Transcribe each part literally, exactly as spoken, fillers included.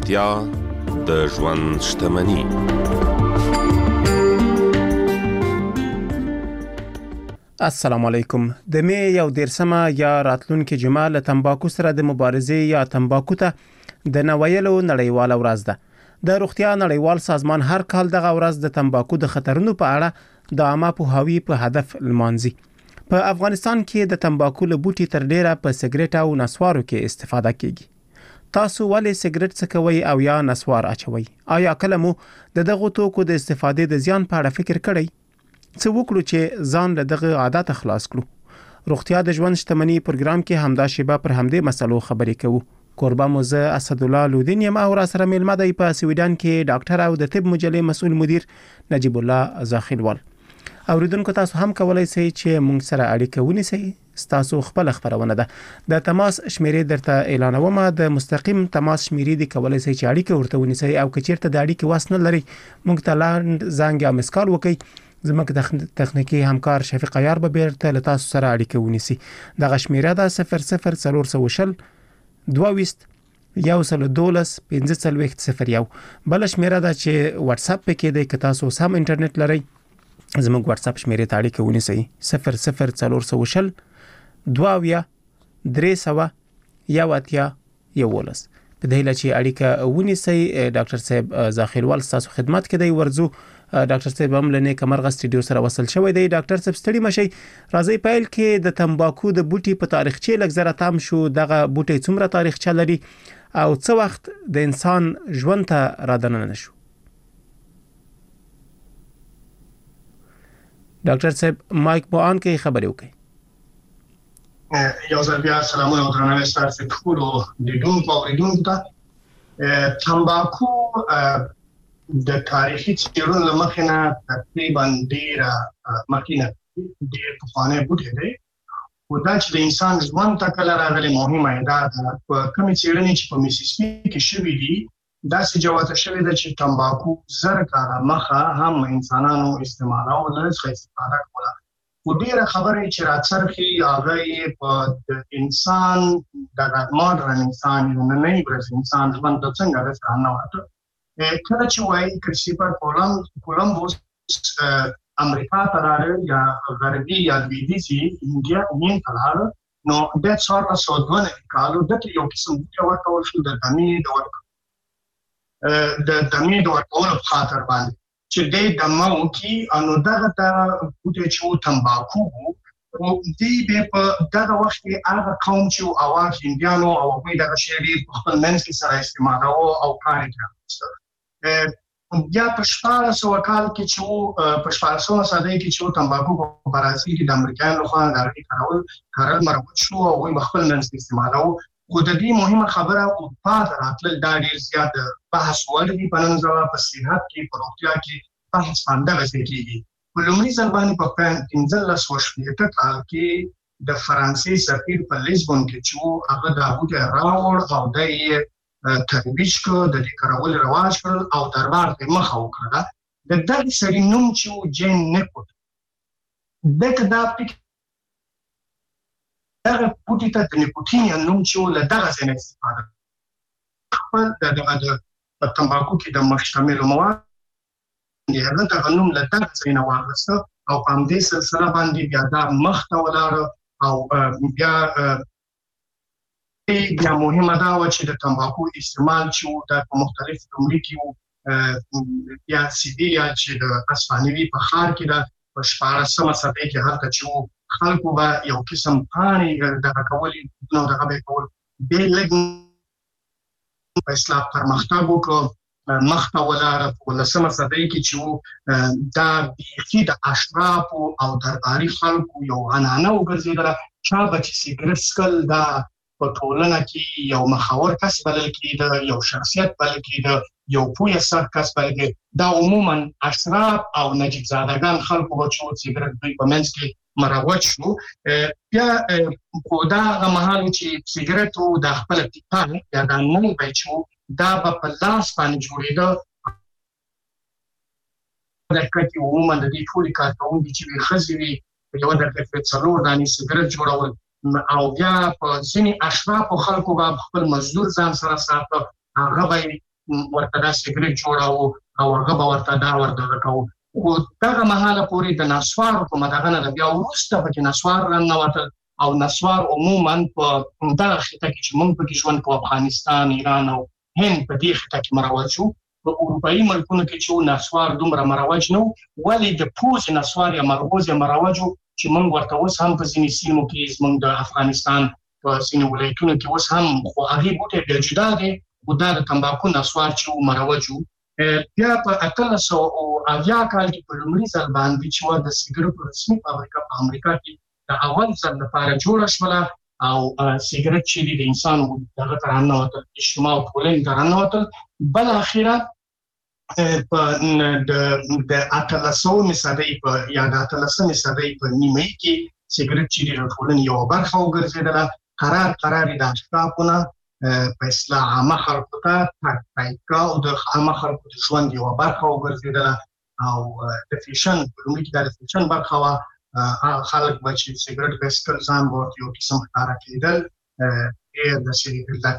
روغتیا د ژوند شتمني. السلام علیکم. د می یو دیرسمه یا راتلونکي جمعه له تمباکو سره د مبارزې یا تمباکو ته د نوایلو نړیواله ورځ ده. د روغتیا نړیوال سازمان هر کال دغه ورځ د تمباکو د خطرونو په اړه د عامه پوهاوي په هدف لمانځي. په افغانستان کې د تمباکو له بوټي تر ډیره په سیګریټ او نسوارو کې استفاده کیږي. تاسو ولې سیګریټ څکوئ او یا نسوار اچوئ؟ آیا کله مو د دغه توکو د استفادې د زیان په اړه فکر کړی؟ څه وکړو چې ځان له دغه عادت خلاص کړو؟ روغتیا د ژوند شتمني پروګرام کې همدا شیبه پر همدې مسلو خبرې کوو. قربا موزه اسدالله لودین یم او را سره میلمه دی په سویډن کې ډاکټر او د طب مجلې مسؤل مدیر نجیب الله زاخیلوال. اوریدونکو تاسو هم کولای شئ چې موږ سره اړیکه ونیسئ. تاسو خپل خبرونه ده د تماس شمیرې درته اعلانوم. د مستقیم تماس شمیرې دی کولای شئ چې اړیکه ورته ونیسئ او کچیرته د اړیکې واس نه لري موږ ته لاند زنګ یا مسکال وکړئ. زموږ تخنیکی همکار شفیق عیار به بیرته له تاسو سره اړیکه ونیسي. دغه شمیره ده صفر صفر څلور سوه شل دوه ویشت یو سل دولس پنځه څلوېښت صفر یو. بل شمیره ده چې واتس اپ کې دی که تاسو سم انټرنیټ لرئ زموږ واتس اپ شمیرې ته اړیکه ونیسئ. صفر صفر څلور سوه شل دوه اویا درې سوه یو اتیا یوولس. په دې هیله چې اړیکه ونیسئ. ډاکټر صاحب زاخیلوال تاسو خدمت کې دی. ورزو ډاکټر صاحب هم لنه کمرغه سټډیو سره وصل شوی دی. ډاکټر صاحب ستړي مشي. راځي پیل کې د تمباکو د بوټي په تاریخچه لږ زره تام شو. دغه بوټي څومره تاریخچه لري او څه وخت د انسان ژوند ته رادننه شو؟ ډاکټر صاحب مایک مو آن کې خبرې وکړئ. یو ځل بیا سلامونه او درناوی ستاسو ټولو لیدونکو او اوریدونکو ته. تمباکو د تاریخي څېړنو له مخې نه تقریبا ډېره مخکې نه ډېر پخوانی بوټی دی. خو دا چې د انسان ژوند ته کله راغلی مهمه یې دا ده په کومې څېړنې چې په میسیسپي کې شوي دي داسې جوته شوې ده چې تمباکو زر کاله مخه هم انسانانو استعمالاوه له څخه استفاده کوله. خو ډېره خبرې چې راڅرخي هغه یې په د انسان دغه ماډرن انسان نننۍ ورځ انسان ژوند ته څنګه ده څه ننوته. کله چې وایي کریسټوفر کولمبوس امریکا ته راغی یا غربي یا لویدیځي انډیا هند ته راغی نو د څوارلس سوه دوه نوي کالو دته یو قسم بوټی ورکول شو د دمې د ورکولو د دمې د ورکولو په خاطر باندې چې دی دمه وکړي. نو دغه ته بوټی چې و تمباکو و دی بیا په دغه وخت کې هغه قوم چې اول هندیانو او هغوی دغه شی ډېر په خپل منځ کې سره استعمالوه او کار یې کړی. بیا په شپاړس سوه کال کې چې و په شپاړسمه صدۍ کې چې و تمباکو په برازیل کې د امریکایانو لخوا د هغې کارول کرل مروج شو او هغوی په خپل منځ کې استعمالوه. خو د دې مهمه خبره اروپا ته راتلل دا ډېر زیات بحث وړ دي. په نن ورځ په صحت کې په روغتیا کې بحث همدغسې کېږي. په لومړي ځل باندې په پنځلس سوه شپېته کال کې د فرانسې سفیر په لیزبون کې چې و هغه دا بوټی راوړ او دی یې ترویج کړ، د دې کارول رواج کړل او دربار ته مخه وکړه. د دغه سړي نوم چې و جین نیکوټ دغه دا فکر دغه بوټي ته د نیکوټین نوم چې و له دغه ځای نه استفاده خپل د دغه د تمباکو کې د مشتملو مواد هغه دغه نوم له دغه ځای نه واخیسته او په همدې سلسله باندې بیا دا مخته ولاړه او بیا بیا مهمه دا وه چې د تمباکو استعمال چې و دا په مختلف لومړي کې و. بیا سیبیریا چې د اسپانوي په ښار کې ده په شپاړسمه صدۍ کې هلته چې و خلکو به یو قسم پاڼې دغه کولې نو دغه به یې کول. بیا لږ په اصلاح پرمختګ وکړو مخته ولاړه. په اوولسمه صدۍ کې چې و دا بیخي د اشرافو او درباري خلکو یو عنعنه وګرځېدله. چا به چې سګرټ څښل دا په ټولنه کې یو مخور کس بلل کېده، یو شخصیت بلل کېده، یو پوه سخت کس بلل کېده. دا عموما اشراف او نجیب زادګان خلکو به چې و سګرټ دوی په منځ کې مروج شو. بیا خو دا هغه مهال چې سګرټ و دا خپله پیپا یا دا نل به چې و دا به په لاس باندې جوړېده. دقیقه کې عموما د دې ټولې کارکوونکي چې وي ښځې وي په یوه دقیقه کې څلور دانې سګرټ جوړول او بیا په ځینې اشرافو خلکو به خپل مزدور ځان سره ساته. هغه به ورته دا سیګریټ جوړاو او هغه به ورته دا ورته کوو خو دغه مهاله پورې د نسوار په مدغه نه بیا وروسته پکې نسوار راننوتل او نسوار عموما په دغه خطه کې چې موږ پکې ژوند په افغانستان ایران او هند په دې خطه کې مروج شو په اروپایي ملکونو کې چې نسوار دومره مروج نه ولې د پوز نسوار یا مرغوز مروج چې موږ ورته اوس هم په ځینې سیمو کې زموږ د افغانستان په ځینې ولایتونو کې اوس هم خو هغې بوټی بیا جدا دی خو دا د تمباکو نسوار چې مروج و بیا په اتلس سوه اویا کال کې په لومړي ځل باندې چې وه د سیګریټو رسمي فابریکه په امریکا کې د اول ځل لپاره جوړه شوله او سیګریټ چې دی د انسان دغه ته راننوتل اجتماع او ټولنې ته راننوتل بالاخره په د اتلسمې صدۍ په یا د اتلسمې صدۍ په نیمایي کې سیګریټ چې دی د ټولنې یوه برخه وګرځېدله قرار قرار یې د اشرافو په اصطلاح عامه خلکو ته تګ پیل کړه او د عامه خلکو د ژوند یوه برخه وګرځېدله او د فیشن په لومړي کې دا د فیشن برخه وه هغه خلک به چې سیګریټ به څښل ځان به ورته یو قسم ښکاره کېدل ډېر داسې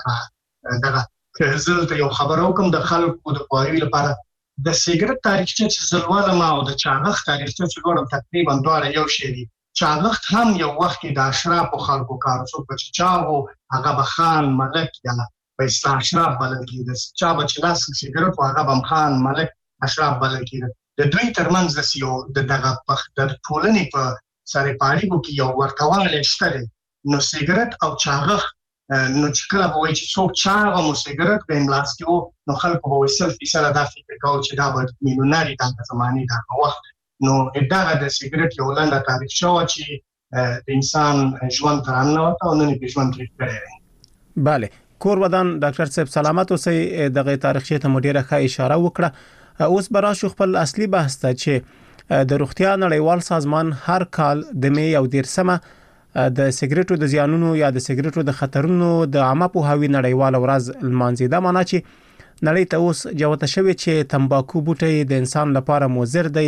لکه دغه که زه دلته یو خبره وکړم د خلکو د پوهاوي لپاره د سیګریټ تاریخچه چې زه لولم او د چاغښت تاریخچه چې لولم تقریبا دواړه یو شی دي چاغښت هم یو وخت کې د اشرافو خلکو کار څوک به چې چاغ و هغه به خان ملک یا په اصطلاح اشراف بلل کېده چا به چې لاس سیګریټ و هغه به هم خان ملک اشراف بلل کېده د دوی ترمنځ داسې یو د دغه د ټولنې په سرې پاړیګو کې یو ورته والی شته دی نو سیګریټ او چاغښت نو چې کله به وایي چې څوک چاغ او سیګریټ به یې ملاس کې و نو خلکو به وایي سل فیصده دا فکر کوو چې دا به میلیونر وي دغه زمانې دغه وخت نو دغه د سیګریټ یو لنډه تاریخچه وه چې د انسان ژوند ته راننوته او نن یې په ژوند تېر کړی دی بله کور ودان ډاکټر صاحب سلامت اوسئ دغه تاریخچې ته مو ډېره ښه اشاره وکړه اوس به راشو خپل اصلي بحث ته چې د روغتیا نړیوال سازمان هر کال د می یو دېرشمه د سیګریټو د زیانونو یا د سیګریټو د خطرونو د عامه پوهاوي نړیواله ورځ لمانځي دا معنی چې نړۍ ته اوس جوته شوی چې تمباکو بوټی د انسان لپاره مضر دی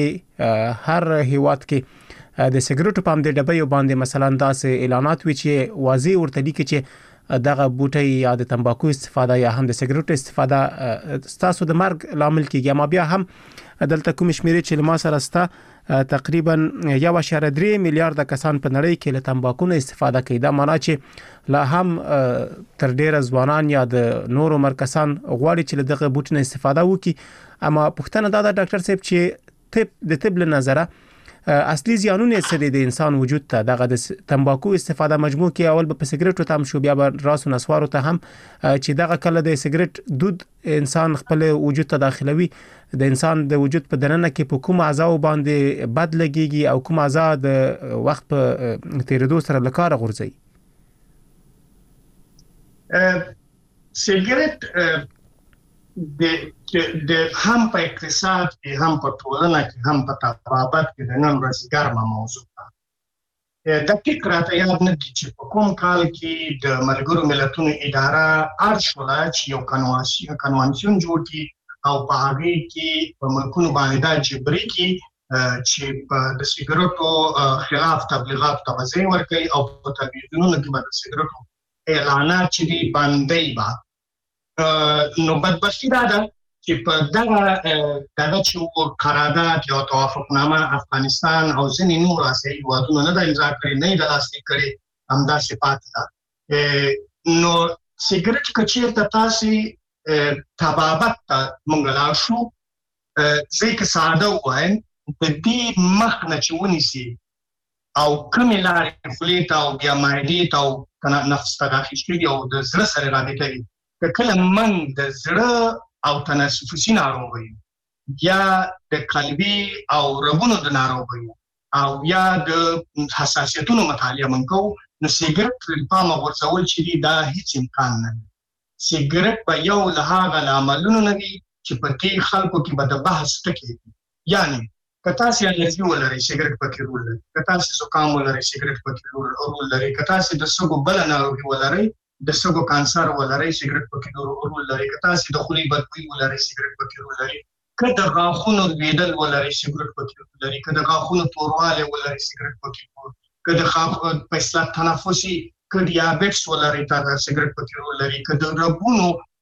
هر هیواد کې د سیګریټو په همدې ډبیو باندې مثلا داسې اعلانات وي چې واضح ورته لیکي چې دغه بوټی یا د تمباکو استفاده یا هم د سیګریټو استفاده ستاسو د مرګ لامل کیږي اما بیا هم دلته کوم شمیرې چې له ما سره ستا تقریبا یو اشاریه درې میلیارډه کسان په نړۍ کې له تمباکو نه استفاده کوي دا معنی چې لا هم تر ډیره ځوانان یا د نور عمر کسان غواړي چې دغه بوټي نه استفاده وکړي اما پوښتنه دا ده ډاکټر صاحب چې طب د طب له نظره اصلي زیانونه څه دي د انسان وجود ته دغه د تمباکو استفاده مجموع کې اول به په سیګریټو تام شو بیا به راسو نسوارو ته هم چې دغه کله د سیګریټ دود انسان خپل وجود ته داخلوي د انسان د وجود په دننه کې په کوم اعضاء باندې بد لګيږي او کوم اعضاء د وخت په تیریدو سره له کاره غورځي سیګریټ د د هم په اقتصاد کې هم په ټولنه کې هم په طبابت کې د نن ورځې ګرمه موضوع ده د فکر راته یاد نه دي چې په کوم کال کې د ملګرو ملتونو اداره اړ شوله چې یو کنوانسیون جوړ کړي او په هغې کې په ملکونو باندې دا جبري کړي چې د سیګریټو خلاف تبلیغاتو ته به ځای ورکوي او په تلویزیونونو کې به د سیګریټو اعلانات چې دي بندۍ به نو بدبختي دا ده چې په دغه دغه چې قرارداد یا توافقنامه افغانستان او ځینې نور آسیایي هېوادونو نه ده امضا کړې نه یې د لاسلیک کړې همداسې پاتې ده نو سیګریټ که چېرته تاسې طبابت ته موږ لاړ شو زه یې که ساده ووایم د دې مخ نه چې ونیسي او کومې لارې خولې ته او بیا معدې ته او نفس ته داخل شوي او د زړه سره رابطه وي که کله من د زړه او تنفسي ناروغیو یا د قلبي او رګونو د ناروغیو او یا د حساسیتونو مطالعه من کوو نو سیګریټ ترې پامه غورځول چې دي دا هیڅ امکان نه وي سیګریټ به یو له هغه له عملونو نه وي چې په دې خلکو کې به د بحث ټکي وي یعنې که تاسې الرژي ولرئ سیګریټ پکې رول لري که تاسې زکام ولرئ سیګریټ پکې رول لري که تاسې د سږو بله ناروغي ولرئ د سږو کانسر ولرئ سیګریټ پکې رول لري که تاسې د خولې بدبوي ولرئ سیګریټ پکې رول لري که د غاښونو لویدل ولرئ سیګریټ پکې رول لري که د غاښونو توروالی ولرئ سیګریټ پکې رول که د په اصطلاح تنفسي که ډیابیټس ولرئ سیګریټ پکې رول لري که د رګونو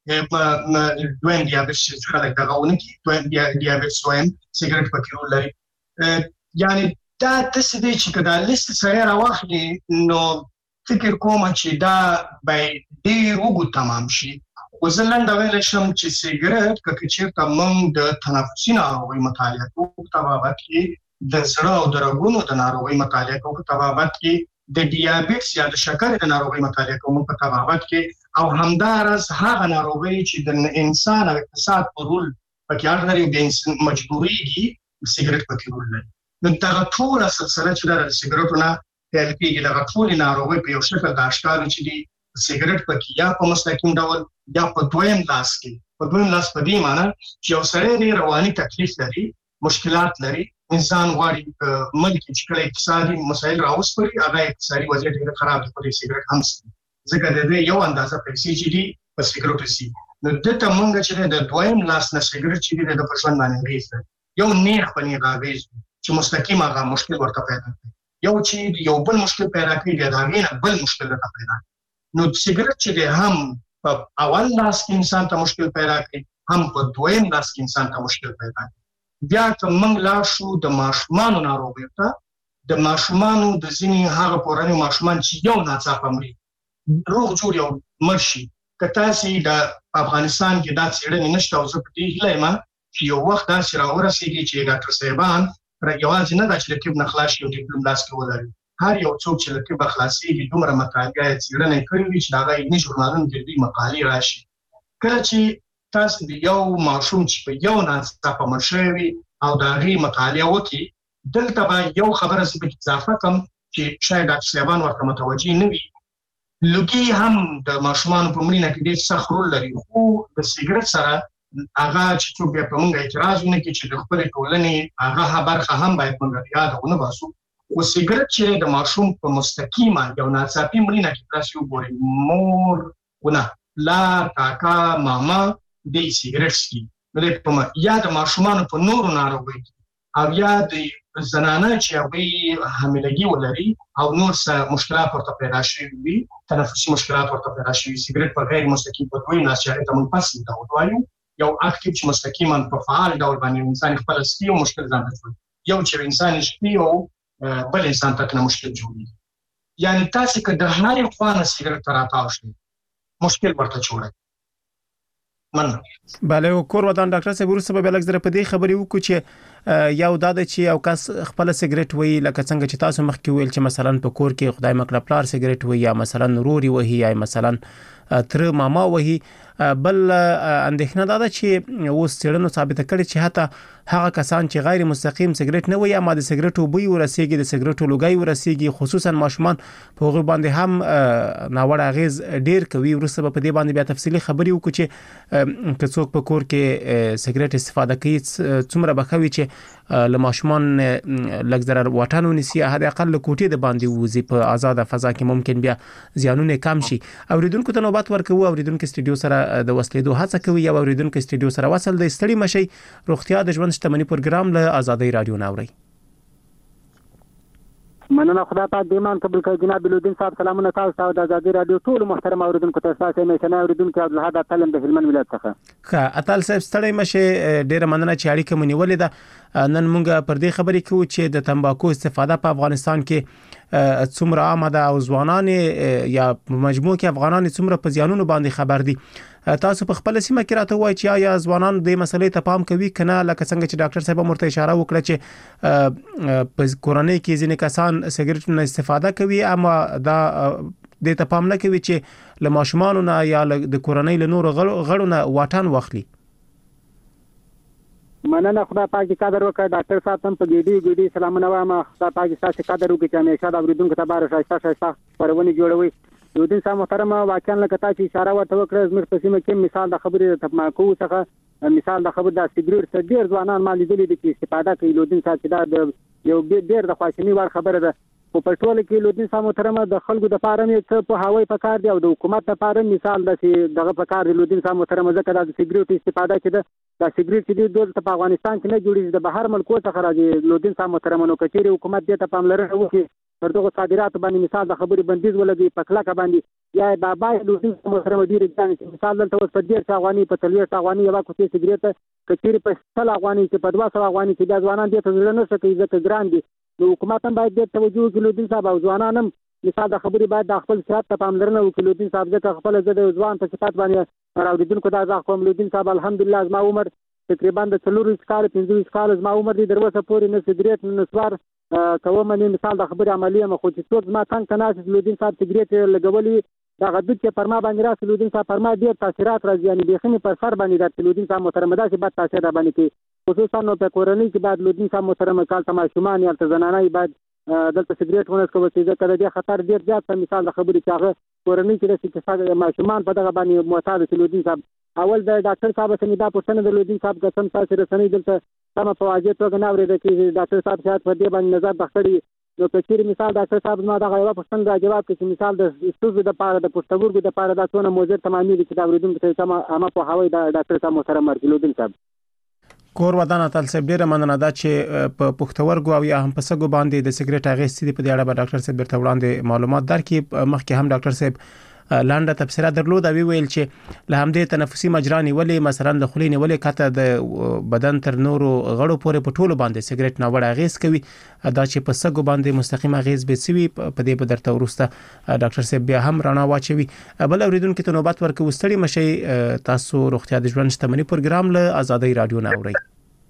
دویم دیابیت چې خلک دغه ونه کی دویم دیابیت دویم سیګریټ پکې رول لري. یعنی دا تاسو دې چې کدا لیست سره راوخلي نو فکر کوم چې دا به ډیر وګ تمام شي. وزلند ویل شم چې سیګریټ کله چې تمام د تنفسي ناروغي مطالعه کوو تبابت کې د زړه او د رګونو د ناروغي مطالعه کوو تبابت کې د ډیابیټس یا د شکر د ناروغي مطالعه کوو په تبابت کې او همدارس هغه ناروغي چې د انسان او اقتصاد په رول پکې اړه لري د مجبوريږي سیګریټ پکې رول لري. نو دا ټول سلسله چې د سیګریټونو په لکه د ټول ناروغي په یو شکل د اشکال چې دي سیګریټ پکې یا په مستقیم ډول یا په دویم لاس کې په دویم لاس په دې معنی چې یو سره دی رواني تکلیف لري مشکلات لري انسان غواړي ملک چې کله اقتصادي مسایل راوسپړي هغه اقتصادي وضعیت ډېر خراب دی په سیګریټ هم ځکه د دې یو اندازه پیسې چې دي په سیګریټ سي نو دته مونږ چې د دویم لاس نه سیګریټ چې دي د پښون باندې غیږ یو نیغ په نیغه غیږ چې مستقیم هغه مشکل ورته پیدا کوي یو چې یو بل مشکل پیدا کوي دا غینه بل مشکل راته پیدا نو سیګریټ چې هم په اول لاس کې انسان ته مشکل پیدا کوي هم په دویم لاس کې انسان ته مشکل پیدا کوي. بیا که موږ لا شو د ماشومانو ناروغیو ته د ماشومانو د ځینې هغه پوراني ماشومان چې یو ناڅاپه مري روغ جوړ یو مرشي که تاسو د افغانستان کې دا څېړنې نشته او زه په دې هیله یم چې یو وخت داسې راورسېږي چې ډاکټر صاحبان یوازې نه دا چې د طب نه خلاص شي او ډیپلوم لاس کې ولري هر یو څوک چې له طب خلاصېږي دومره مطالعه څېړنې کړې وي چې د هغه علمي ژورنالونو کې دوی مقالې راشي. کله چې تاسو د یو ماشوم چې په یو ناڅاپه مړ شوی وي او د هغې مطالعه وکړي دلته به یو خبره زه پکې اضافه کړم چې شاید ډاکټر صاحبان ورته متوجه نه وي لوګي هم د ماشومانو په مړینه کې ډېر سخت رول لري خو د سیګریټ سره هغه چې څوک بیا په موږ اعتراض ونه کړي چې د خپلې ټولنې هغه برخه هم باید موږ یاد ونه باسو. و سیګریټ چې د ماشوم په مستقیمه یو ناڅاپي مړینه کې تاسو وګورئ مور ونه لا کاکا ماما د سیګریټ سکي نو په یا د ماشومانو په نورو ناروغیو او یا د زنانه چې هغوی حاملګي ولري او نور څه مشکلات ورته پیدا شوي وي تنفسي مشکلات ورته پیدا شوي سیګریټ په غیر مستقیم په دویم لاس چې هغې ته موږ پس ډول وایو یو اکټیو چې مستقیما په فعال ډول باندې انسان خپل سکي او مشکل ځان ته جوړوي یو چې انسان سکي او بل انسان ته کنه مشکل جوړوي یعنی تاسو که د هرې خوا نه سیګریټ ته راتاو شئ مشکل ورته جوړوي. من بله کور ودان ډاکټر صاحب ورسره به لږ زره په دې خبرې وکړو چې یو دا د چې یو کس خپل سیګریټ وي لکه څنګه چې تاسو مخکې ویل چې مثلا په کور کې خدای مکړه پلار سیګریټ وي یا مثلا نوروري وي یا مثلا تر ماما وي بل اندېښنه دا ده چې اوس څېړنو ثابته کړې چې حتی هغه کسان چې غیر مستقیم سیګریټ نه وي اما د سیګریټو بوی ورسېږي د سیګریټو لوګي ورسېږي خصوصا ماشومان په هغه باندې هم ناوړه اغیز ډیر کوي. ورسره په دې باندې بیا تفصیلی خبرې وکړو چې که څوک په کور کې سیګریټ استفاده کوي څومره بخوي چې له ماشومان لږ ضرر واټن ونیسي هدا اقل کوټې د باندې وځي په آزاد فضا کې ممکن بیا زیانونه کم شي. اوریدونکو ته نوبت ورکوي اوریدونکو استډیو سره د وسلیدو هڅه کوي یا اوریدونکو استډیو سره وصل د استړي مشي روغتیا د ژوند شتمنۍ پروګرام له آزادۍ رادیو ناوړي. مننه خدای پاک دې مان قبول کړي جناب بلودین صاحب سلامونه تاسو ته د آزادۍ رادیو ټول محترم اوریدونکو ته تاسو نه شنه اوریدونکو عبدالحد اتلم د هلمند ولایت څخه. ښه اتل صاحب ستړي مشه ډیره مننه چې اړیکه مونږ ولې ده نن مونږ پر دې خبرې کوو چې د تمباکو استفاده په افغانستان کې څومره عامه ده او ځوانان یا مجموع کې افغانان څومره په زیانونو باندې خبر دي. تاسو په خپل سیمه کې راته وایي چې یا ځوانان د مسلې ته پام کوي کنه لکه څنګه چې ډاکټر صاحب مرته اشاره وکړه چې په کورنۍ کې ځینې کسان سیګریټ نه استفاده کوي اما دا د ته پام نه کوي چې له ماشومان نه یا د کورنۍ له نور غړو نه واټن واخلي. مننه خدای پاک دې قدر وکړي ډاکټر صاحب هم په ګډي ګډي سلامونه وایم خدای پاک تاسو قدر وکړي چې همیشه د اوریدونکو ته بار شایسته شایسته پرونی جوړوي. یو دین صاحب محترم واقعا لکه تاسو اشاره ورته وکړه زموږ په سیمه کې مثال د خبرې د تماکو څخه مثال د خبرې د سیګریټ څخه ډیر ځوانان ما لیدلي دي چې استفاده کوي. یو دین صاحب چې دا د یو ډیر د خواشینی وړ خبره ده په ټوله کې لودین صاحب محترم د خلکو د پاره مې څه په هوای په کار دی او د حکومت لپاره مثال د دغه په کار دی لودین صاحب محترم ځکه د سیګریټ استفاده چې د سیګریټ چې د دولت په افغانستان کې نه جوړیږي د بهر ملکو څخه راځي لودین صاحب محترم نو کچېری حکومت دې ته پاملرنه وکړي تر دغه صادرات باندې مثال د خبرې بندیز ولګي په کلکه باندې یا بابا لودین صاحب محترم ډیر ځان مثال دلته اوس په ډیر افغاني په تلوي افغاني یو کوڅه سیګریټ کچېری په سل افغاني چې په دوه سل افغاني چې د ځوانان دې ته ځل نه سکي ځکه ګران دي نو حکومت هم باید دې توجه وکړي لودین صاحب او ځوانان هم مثال د خبرې باید د خپل صحت ته پاملرنه وکړي لودین صاحب ځکه خپل زده ځوان په صحت باندې راوړیدونکو دا ځکه کوم لودین صاحب الحمدلله زما عمر تقریبا د څلور کال پنځه کال زما عمر دې دروسه پورې نه سیګریټ نه سوار کوم نه مثال د خبرې عملیه مخ چې څوک زما څنګه تناسب لودین صاحب سیګریټ لګولي دا غدود چې پرما باندې راس لودین صاحب پرما ډیر تاثیرات راځي یعنی بخنی پر سر باندې د لودین صاحب محترم دا چې بد تاثیر را باندې کوي خصوصا نو په کورنۍ کې بعد لودین صاحب محترم کال تماشومان یا زنانه بعد دلته سیګریټ ونه کوي چې ځکه د خطر ډیر زیات مثال د خبرې چې هغه کورنۍ کې د څه ماشومان په دغه باندې معتاد لودین صاحب اول د ډاکټر صاحب څخه دا پوښتنه د لودین صاحب قسم تاسو رسنۍ دلته تم په واجب توګه نه اورېده چې ډاکټر صاحب شاید په دې باندې نظر بخښي نو کچېری مثال ډاکټر صاحب ما دا غوښتنه پوښتنه را جواب کړي چې مثال د استوزو د پاره د پښتورګو د پاره دا څونه موزر تمامي دي چې دا اوریدونکو ته تمه اما په هوای د ډاکټر صاحب محترم لودین صاحب کور ودان اتل صاحب ډیره مننه دا چې په پښتورګو او یا هم په سګو باندې د سیګریټ اغېستې په دې اړه به ډاکټر صاحب ورته وړاندې معلومات درکړي مخکې هم ډاکټر صاحب لاندې تفسیر درلود او ویل چې له همدې تنفسي مجرا نیولې مثلا د خولې نیولې کته د بدن تر نورو غړو پورې په ټولو باندې سیګریټ نه وړ اغېز کوي دا چې په سګو باندې مستقیم اغېز به سوي په دې په درته ورسته ډاکټر صاحب بیا هم رانا واچوي بل اوریدونکو ته نوبت ورکو وستړي مشي تاسو روغتیا د ژوند شتمنۍ پروګرام له آزادۍ رادیو نه اوري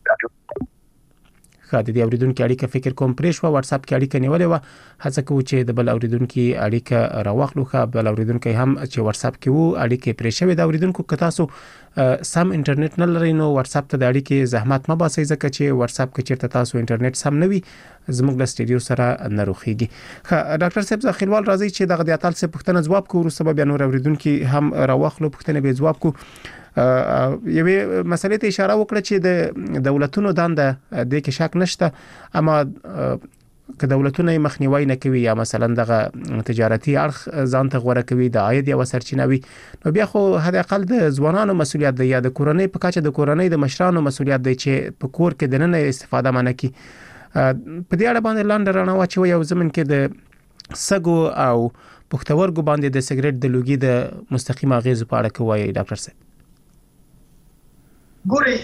خاطر دې اوریدونکو اړیکه فکر کوم پرې شو واتس اپ کې اړیکه نیولې و هڅه کوو چې د بل اوریدونکو اړیکه راوخلو خو بل اوریدونکو هم چې واتس اپ کې وو اړیکه پرې شوی د اوریدونکو که تاسو سم انټرنیټ نه لرئ نو واتس اپ ته د اړیکې زحمت ما باسي ځکه چې واتس اپ کې چیرته تاسو انټرنیټ سم نه وي زموږ د سټډیو سره نه روخيږي خا ډاکټر صاحب ځخیلوال راځي چې دغه د اتل څخه پوښتنه جواب کوو ورسره بیا نور اوریدونکو هم راوخلو پوښتنه به جواب کوو یوه مسلې ته اشاره وکړه چې د دولتونو دنده د کې شک نشته اما که دولتونه مخنیوي نه کوي یا مثلا دغه تجارتي اړخ ځان ته غوړه کوي د عاید یا سرچینه وي نو بیا خو هدا اقل د ځوانانو مسولیت دی یا د کورنۍ په کاچه د کورنۍ د مشرانو مسولیت دی چې په کور کې د نن استفاده منه کی په دې اړه باندې لاندې رانه واچوي او زمين کې د سګو او پښتورګو باندې د سیګریټ د لوګي د مستقیم اغیز په اړه کوي ډاکټر صاحب ګوري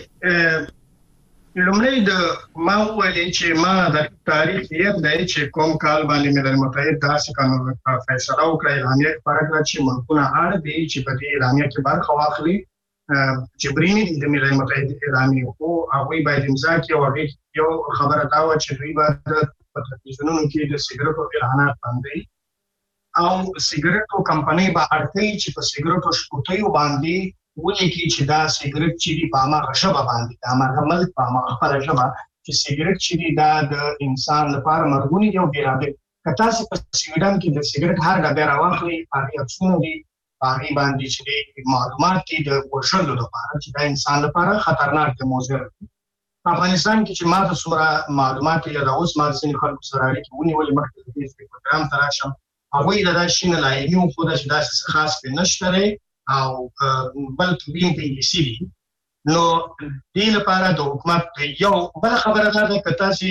لومړی د ما ولې چې ما د تاریخ یې د چې کوم کال باندې ملل متحد داسې قانون فیصله وکړه اعلامیه پارګه چې ملکونه اړ دي چې په دې اعلامیه کې برخه واخلي جبرینی د ملل متحد اعلامیه او هغه باید امضا کړي او یو خبره دا و چې دوی باید په تلویزیونونو کې د سیګریټو اعلانات باندې او سیګریټو کمپنۍ به اړتي چې په سیګریټو شپوتیو باندې ولې کې چې دا سیګریټ چې دی په هغه شبه باندې دا هغه ملک په هغه خپل شبه چې سیګریټ چې دی دا د انسان لپاره مرګونی یو بیرابه کته چې په سویډن کې د سیګریټ هر ډبه راوخلي هغه افسونه دي هغه باندې چې معلومات دي د ورشلو لپاره چې دا انسان لپاره خطرناک دی موضوع په افغانستان کې چې ما د سوره معلومات یا د اوس ما سن خلکو سره اړیکه ونیولې مخکې د دې پروګرام تراشم هغه دا شینه لایمي او خو دا چې خاص په نشته او بل تبین په انګلیسي دي نو دې لپاره د حکومت یو بل خبره ده چې تاسو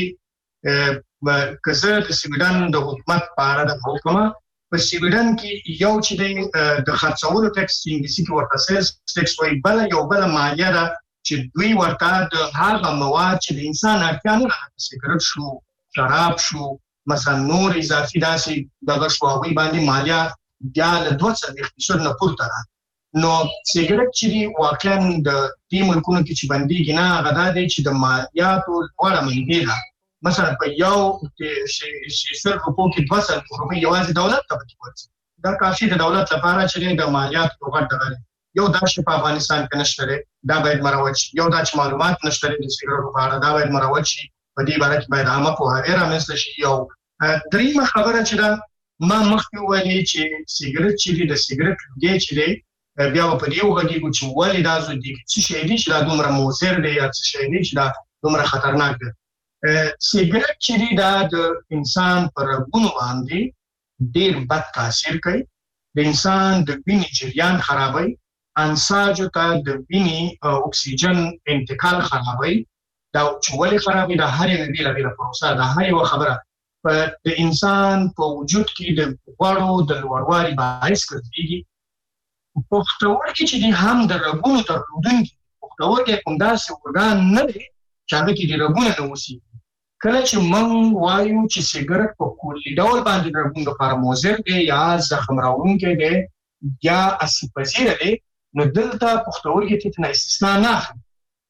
کزه د سویډن د حکومت په اړه د حکومت په سویډن کې یو چې د خرڅولو ټیکس انګلیسي کې ورته سیلز ټیکس وایي بل یو بل مالیه ده چې دوی ورته د هغه مواد چې د انسان اړتیا نه لري سیګریټ شو شراب شو مثلا نور اضافي داسې دغه شو هغه باندې مالیه بیا له دوه سوه فیصد نه پورته ده نو سیګریټ چې واقعا د دې ملکونو کې چې بنديږي نه غدا دي چې د مالیاتو وړه مهمه ده مثلا په یو چې سر په کې دوه سوه روپۍ یوازې دولت ته ورکړي دا کافي د دولت لپاره چې د مالیاتو وړ دغه یو دا چې په افغانستان کې نشته دا باید مروج یو دا چې معلومات نشته د سیګریټو په اړه دا باید مروج شي په دې باندې باید عامه پوهاوی رامنځته شي یو دریمه خبره چې دا ما مخکې ویلي چې سیګریټ چې د سیګریټ لوګي چې بیا په دې وګړي چې ولې دا زو دي چې شي دي چې دا دومره موثر دی یا چې شي دي چې دا دومره خطرناک دی سیګریټ چې دا د انسان پر رګونو باندې ډیر بد تاثیر کوي، د انسان د وینې جریان خرابوي، انساجو ته د وینې اکسیجن انتقال خرابوي. دا چې ولې خرابوي دا هر یو بیل بیل پروسه دا هر یو خبره په د انسان په وجود کې د غوړو د لوړوالي باعث ګرځي. پښتورګي چې دي هم د رګونو درلودونکي پښتورګي کوم داسې ورګان نه دی چې هغه کې د رګونو نه وسی. کله چې موږ وایو چې سیګریټ په کلي ډول باندې د رګونو لپاره مضر دی یا زخم راوړونکی دی یا اسید پذیره دی، نو دلته پښتورګي ته نه استثنا نه اخلي.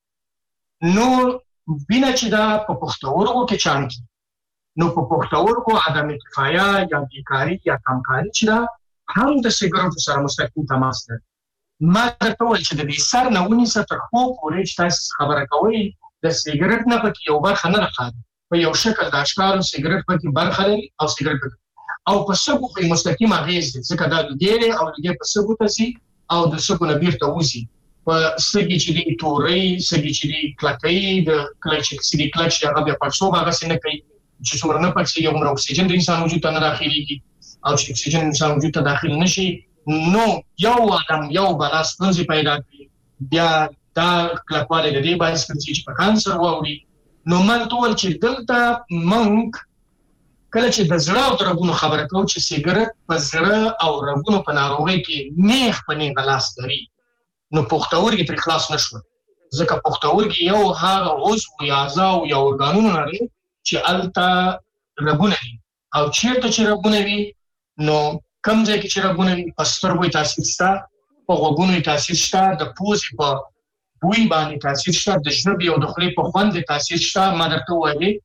نو بنا چې دا په پښتورګو کې چانکی، نو په پښتورګو عدم کفایه یا بیکاری یا کمکاری چې دا هم د سیګریټو سره مستقیم تماس لري. ما درته وویل چې د دې سر نه ونیسه تر خوب پورې چې تاسو خبره کوئ د سیګریټ نه پکې یو برخه نه راخلي، په یو شکل د اشکالو سیګریټ پکې برخه لري او سیګریټ پکې او په سږو کې مستقیم اغېز دی، ځکه دا لوګي او لوګي په سږو ته ځي او د سږو نه بیرته وځي. په سږي چې دی تورې سږي چې دی کلکې د کلچ چې دی کلچ هغه بیا پړسو هغه څنګه کوي چې څومره نه پکې یو عمر اکسیجن د انسان وجود ته نه داخليږي او چې اکسیجن انسان وجود ته داخل نشي نو یو آدم یو بلاس ستونزې پیدا کوي. بیا دا کلکواله د دې باعث کېږي چې په کانسر واوړي. نو مال ټول چې دلته مونږ کله چې د زړه او رګونو خبره کوو چې سیګریټ په زړه او رګونو په ناروغۍ کې نیغ په نیغ لاس لري، نو پښتورګي پر خلاص نشو، ځکه پښتورګي یو هغه عضو یا اعضاء یا ارګانونه لري چې الته رګونه دي او چیرته چې رګونه وي نو کوم ځای کې چې رګونه وي په سترګو تاثیر شته، په غوږونو تاثیر شته، د پوزې په بوی باندې تاثیر شته، د ژبې او د خولې په خوند تاثیر شته. ما درته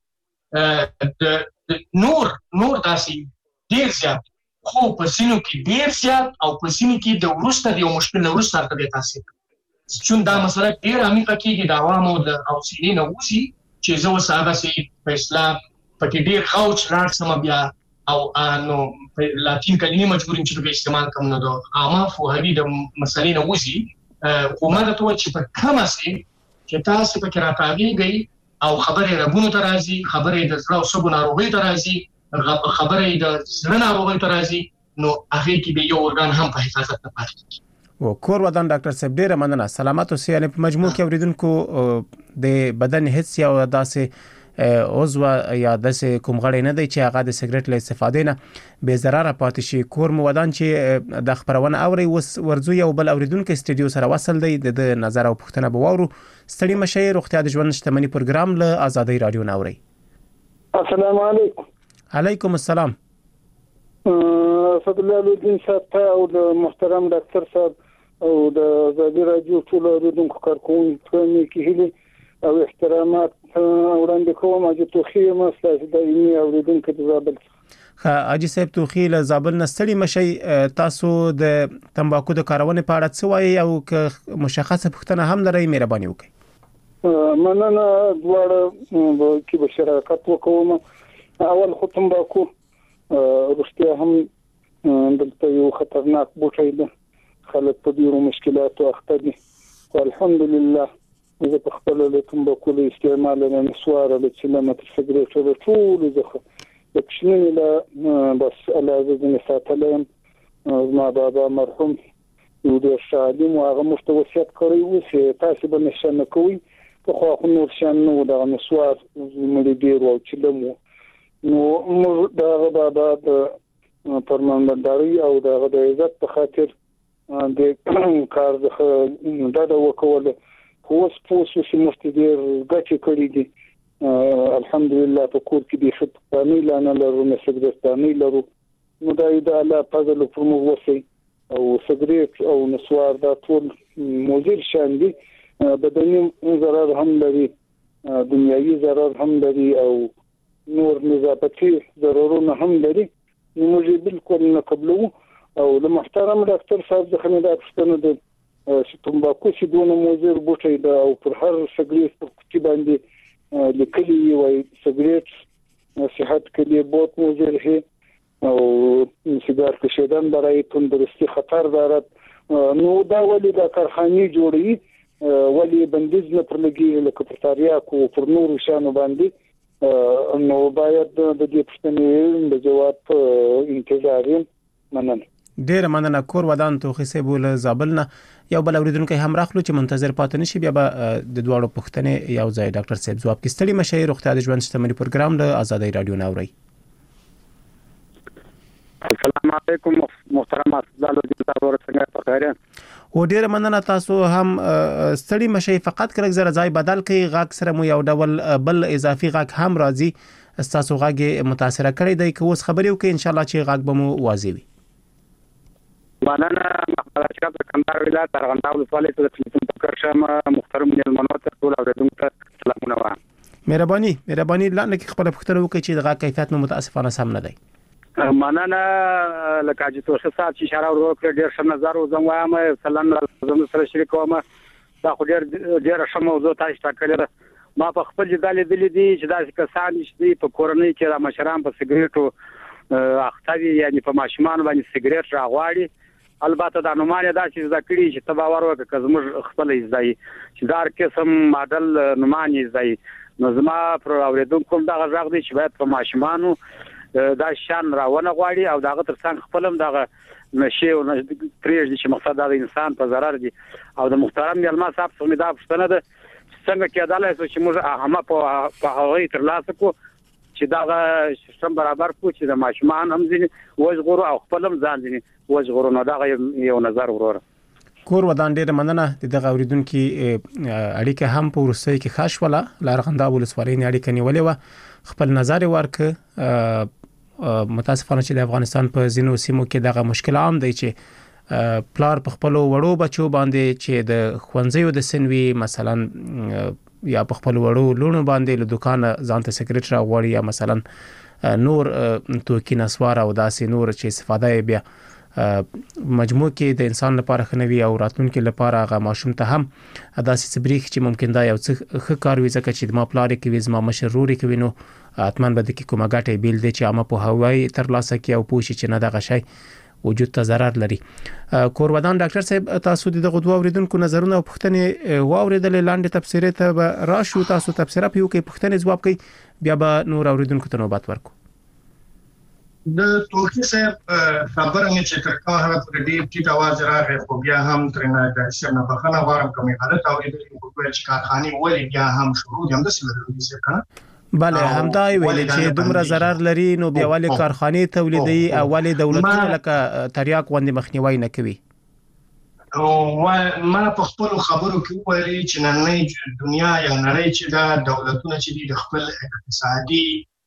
وایي د نور نور داسې ډیر زیات، خو په سینو کې ډیر زیات او په سینو کې د وروسته د یو مشکل نه وروسته راته تاثیر کوي. چون دا مسله ډیر عمیقه کېږي د عوامو د حوصلې نه وځي چې زه اوس هغسې په اسلام پکې ډیر غوچ لاړ شم بیا او نو په لاتین کلمې مجبور یم چې دغه استعمال کوم، نو د عامه فوهوي د مسلې نه وځي. خو ما درته وویل چې په کومه سي چې تاسو پکې راته اغېږئ او خبرې رګونو ته راځي، خبرې د زړه او سږو ناروغۍ ته راځي، خبرې د زړه ناروغۍ ته راځي، نو هغې کې به یو ارګان هم په حفاظت نه پاتې کېږي. و کور ودان ډاکټر صاحب ډیره مننه. سلامت اوسئ. یعنې په مجموع کې اوریدونکو د بدن هیڅ یو داسې عضو یا داسې کوم غړی نه دی چې هغه د سیګریټ له استفادې نه بې ضرره پاتې شي. کور مو ودان چې د خبرونه اوري اوس ورځو یو بل اوریدونکو استډیو سره وصل دی، د نظر او پوښتنه به واورو. ستړي مشئ. روغتیا د ژوند شتمني پروګرام له آزادۍ رادیو نه اورئ. السلام علیکم. علیکم السلام. فضل الله الدین صاحب او د محترم ډاکټر صاحب او د آزادۍ رادیو ټول اوریدونکو کارکونکو ته کې هیله او احترامات وړاندې کوم. اجي توخی مسله د علمي اوریدونکو د زابل ښه اجي صاحب توخی له زابل نه ستړي مشئ. تاسو د تمباکو د کارونې په اړه څه وایي او که مشخصه پوښتنه هم لرئ مهرباني وکړئ. مننه. دواړه کې به شراکت وکوم. اول خو تمباکو رښتیا هم دلته یو خطرناک بوټی دی، خلک په ډیرو مشکلاتو اخته دي. الحمدلله زه په خپل له تمباکو له استعمال نه نسوار له چلمه تر سیګریټ له ټول زخه د کښنې له بس الله زنه ساتلم. زما بابا مرحوم یو ډېر ښه عالم و، هغه موږ ته وصیت کړی و چې تاسو به نشه نه کوئ. پخوا خو نور شیان نه و، دغه نسوار زموږ ډېر و او چلم و. نو موږ دغه بابا د فرمانبرداري او دغه د عزت په خاطر د کار څخه ډډه وکوله. خو اوس پوه شو چې موږ ته ډېر ګټې کړي دي. الحمدلله په کور کې د ښه لا نه لرو، نه سګرټدانۍ لرو. نو دا د الله فضل پر موږ وسي او سګرټ او نسوار دا ټول مضر شیان دي. بدني ضرر هم لري، دنیوي ضرر هم لري او نور نظافتي ضررونه هم لري. نو موږ بالکل نه قبلو. او د محترم ډاکټر صاحب څخه مې دا پوښتنه ده چې تمباکو چې دونه مضر بوټی ده او پر هر سګرټ په کوټي باندې لیکلي وي سګرټ صحت के लिए बहुत मुضर है او سیګار کشیدن برای تندرستی خطر دارد. نو دا ولی دا کارخانه جوړي ولی بندیز نه پر لګي لکه پر تاریاکو پر نور شانو باندې نو باید د دې پوښتنې د جواب په انتظار یم. مننه. ډیر مننه. کور ودان توخی صاحب له زابل نه یو بل اوریدونکو هم راخلو چې منتظر پاتې نشي، بیا به د دوړو پوښتنې یو ځای ډاکټر صاحب جواب کې ستړي مشه. روغتیا د ژوند شتمنۍ پروګرام له آزادۍ رادیو نه اوري. السلام علیکم محترم استاد جناب ورڅنګه پخیره. و ډیر مننه. تاسو هم ستړي مشه، فقط کله زره ځای بدل کړئ. غاک سره مو یو ډول بل اضافي غاک هم راځي، تاسو غاګ متاثر کړی دی که اوس خبرې وکړي ان شاء الله چې غاک به مو واضح وي. مننه. محمد اشرف د کندهار ولایت ارغنداب ولسوالۍ ته د تلیفون ټکر شم. محترم مېلمنو ته ټول اوریدونکو ته سلامونه وایم. مهرباني مهرباني لاندې کې خپل پوښتنه وکړئ چې د غاک کیفیت مو متاسفانه سم نه دی. مننه. لکه چې توشه سات چې اشاره وکړه ډیر ښه نظر وزم وایم سلام زم سره شریکوم. دا خو ډیر ډیر ښه موضوع تاسو ټاکلې ده. ما په خپل ځل لیدلې دي چې داسې کسان چې په کورنۍ کې د مشران په سیګریټو اختوي، یعنی په ماشومان باندې سیګریټ راغواړي. البته د نومانه داسې ذکرې چې تبا ور وکړه که زموږ خپل ځای چې دار قسم ماډل نومانه ځای نو زما پر اوریدونکو دغه ځاګ دي چې باید په ماشومانو دا شان راونه غواړي او دغه ترڅنګ خپلم دغه نشي او پریږدي چې مقصد د انسان په ضرر دي. او د محترم ملما صاحب څخه دا پوښتنه ده څنګه کېدلای شي چې موږ هم په هغه تر لاسه کو چې دغه سیستم برابر کو چې د ماشومان هم ځینې وژغورو او خپلم ځان ځینې وژغورو. نو دغه یو نظر وروره. کور ودان ډیر مننه. دغه اوریدونکو اړیکه هم په روسي کې خاص ولا لارغنداب ولسوالۍ نه اړیکه نیولې و، خپل نظر ورک. متاسفانه چې د افغانستان په ځینو سیمو کې دغه مشکل عام دی چې پلار په خپل وړو بچو باندې چې د خوندزیو د سنوي مثلا یا په خپل وړو لونو باندې له دکان ځانته سیګریټ راغواړي یا مثلا نور توکي نسوار او داسې نور چې استفاده بیا مجموع کې د انسان لپاره خنوي او راتلونکو لپاره هغه ماشوم ته هم داسې صبرېخ چې ممکن دا یو څه ښه کار وي ځکه چې ما پلار کې وزما مشروري کوي نو اتمن بده کې کومه ګټه بیل دي چې عامه په هوای تر لاسه کې او پوښي چې نه دغه شی وجود ته ضرر لري. کور ودان ډاکټر صاحب تاسو د غوډو اوریدونکو نظرونه او پوښتنې واوریدل، لاندې تفسیر ته راشو تاسو تفسیر په یو کې پوښتنې جواب کوي بیا به نور اوریدونکو ته نوبت ورکو. د توخی صاحب خبره نه چې تر کومه پر دې ټیټ आवाज راغی خو بیا هم ترنه د شنه بخنه غواړم کومه حالت اوریدل کوم چې کارخانه ولې بیا هم شروع هم د سیمه د کنه. بله همدا ویل چې دومره ضرر لري نو بیا ولې کارخانه تولیدي او ولې دولتونه لکه تریاق غوندې مخنیوي نه کوي. او ما په خپل خبرو کې ویلي چې نن دنیا یا نړۍ چې دا دولتونه چې د خپل اقتصادي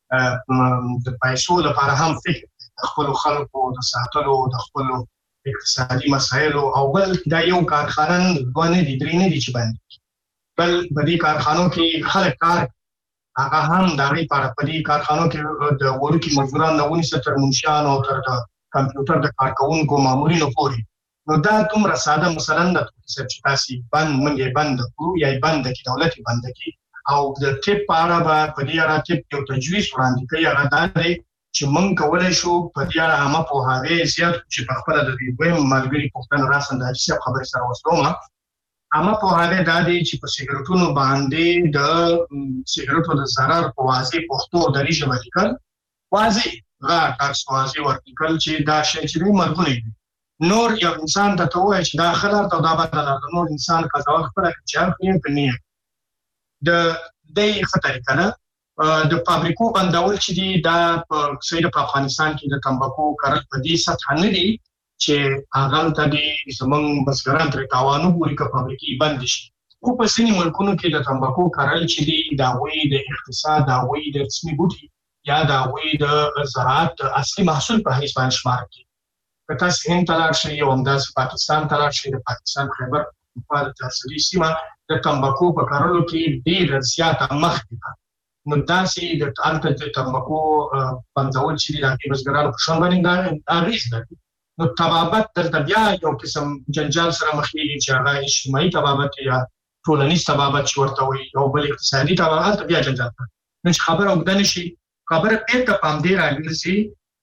د پیسو لپاره هم فکر خپل خلکو د ساتلو د خپل اقتصادي مسایل او بل دا یو کارخانه باندې د درې نه دي چې باندې بل بدی کارخانو کې خلک کار هغه هم د ری لپاره په دې کارخانو کې د ورکی مزدوران نه ونی ستر منشان او تر د کمپیوټر د کارکونکو مامورینو پورې نو دا کومره ساده مثلا د چې تاسو بند منګي بند کو یا بند کې دولتي بند کې او د ټیپ لپاره په دې اړه ټیپ یو تجویز وړاندې کوي هغه دا دی چې موږ کولای شو په دې اړه هم په هغه زیات چې په خپل د دې ویم ملګری پښتون راسند چې خبرې سره وسومه اما په هغه د دې چې په سیګریټونو باندې د سیګریټو د ضرر په واضح پښتو د ریښه ولیکل واضح را تاسو واضح ورکل چې دا شی چې مرګونه دي نور یو انسان د توه چې دا خلک ته دا بدل نور انسان قضاوت خپل چې په نیت د دې خطر کنه د فابریکو بندول چې دي دا په سیده په افغانستان کې د تمباکو کارل په دې سطح نه دي چې هغه ته دي زمونږ بسګران تر تاوانو پورې کا فابریکې بند شي او په سینې ملکونو کې د تمباکو کارل چې دي دا وی د اقتصاد دا وی د رسمي بوټي یا دا وی د زراعت اصلي محصول په هیڅ باندې شمار کې کته هند تلار شي او همداس پاکستان تلار شي د پاکستان خیبر په تاسو سیمه د تمباکو په کارلو کې ډیر زیاته مخ دي نو داسې د انټ د تمباکو بندول چې د بسګرانو په شان باندې دا ریس ده نو تبابت درته بیا یو قسم جنجال سره مخېږي چې هغه اجتماعي تبابت یا ټولنیز تبابت چې ورته وي او بل اقتصادي تبابت بیا جنجال نو خبره وګدان شي خبره پیټه پام دی راځي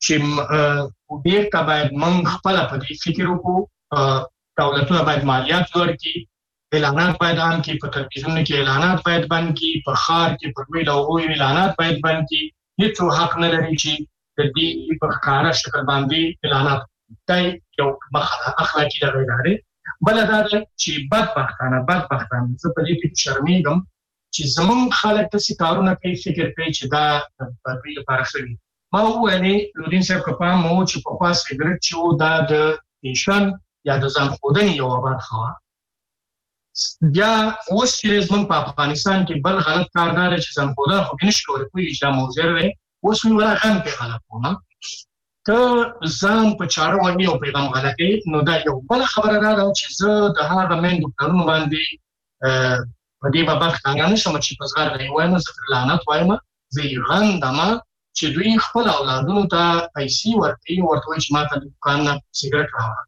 چې بیرته باید موږ خپل په دې فکر وکړو دولتونه باید مالیات ورکړي اعلانات باید عام کی، په تلویزیون کې اعلانات باید بند کی، په ښار کې په ویل او اعلانات باید بند کی. هیڅ حق نه لري چې د دې په ښکاره شکل باندې اعلانات کوي. یو مخه اخلاقي دغه دی. بل دا چې بدبختانه بدبختانه زه په دې کې شرمېږم چې زمونږ خلک داسې کارونه کوي، فکر کوي چې دا د دوی لپاره ښه دي. ما وویلې لودین صاحب که پام و چې پخوا سګرټ چې و دا د پیشن یا د ځان ښودنې یوه برخه وه. بیا اوس چې زمونږ په افغانستان کې بل غلط کار دا دی چې ځان ښودنه خو کې نه شي کولی، پوهېږي چې دا موضوع دی. اوس وایي ولا غم پرې غلط وم، که ځان په چاره وهي او پیغام غلطوي، نو دا یو بله خبره دا ده چې زه د هغه میندو پلرونو باندې په دې بابت ښکاره نه شم چې په زغرده یې وایم، زه ترې لعنت وایم. زه یې غندم چې دوی خپل اولادونو ته پیسې ورکوي، ورته وایي چې ما ته د دوکان نه سګرټ راوړه.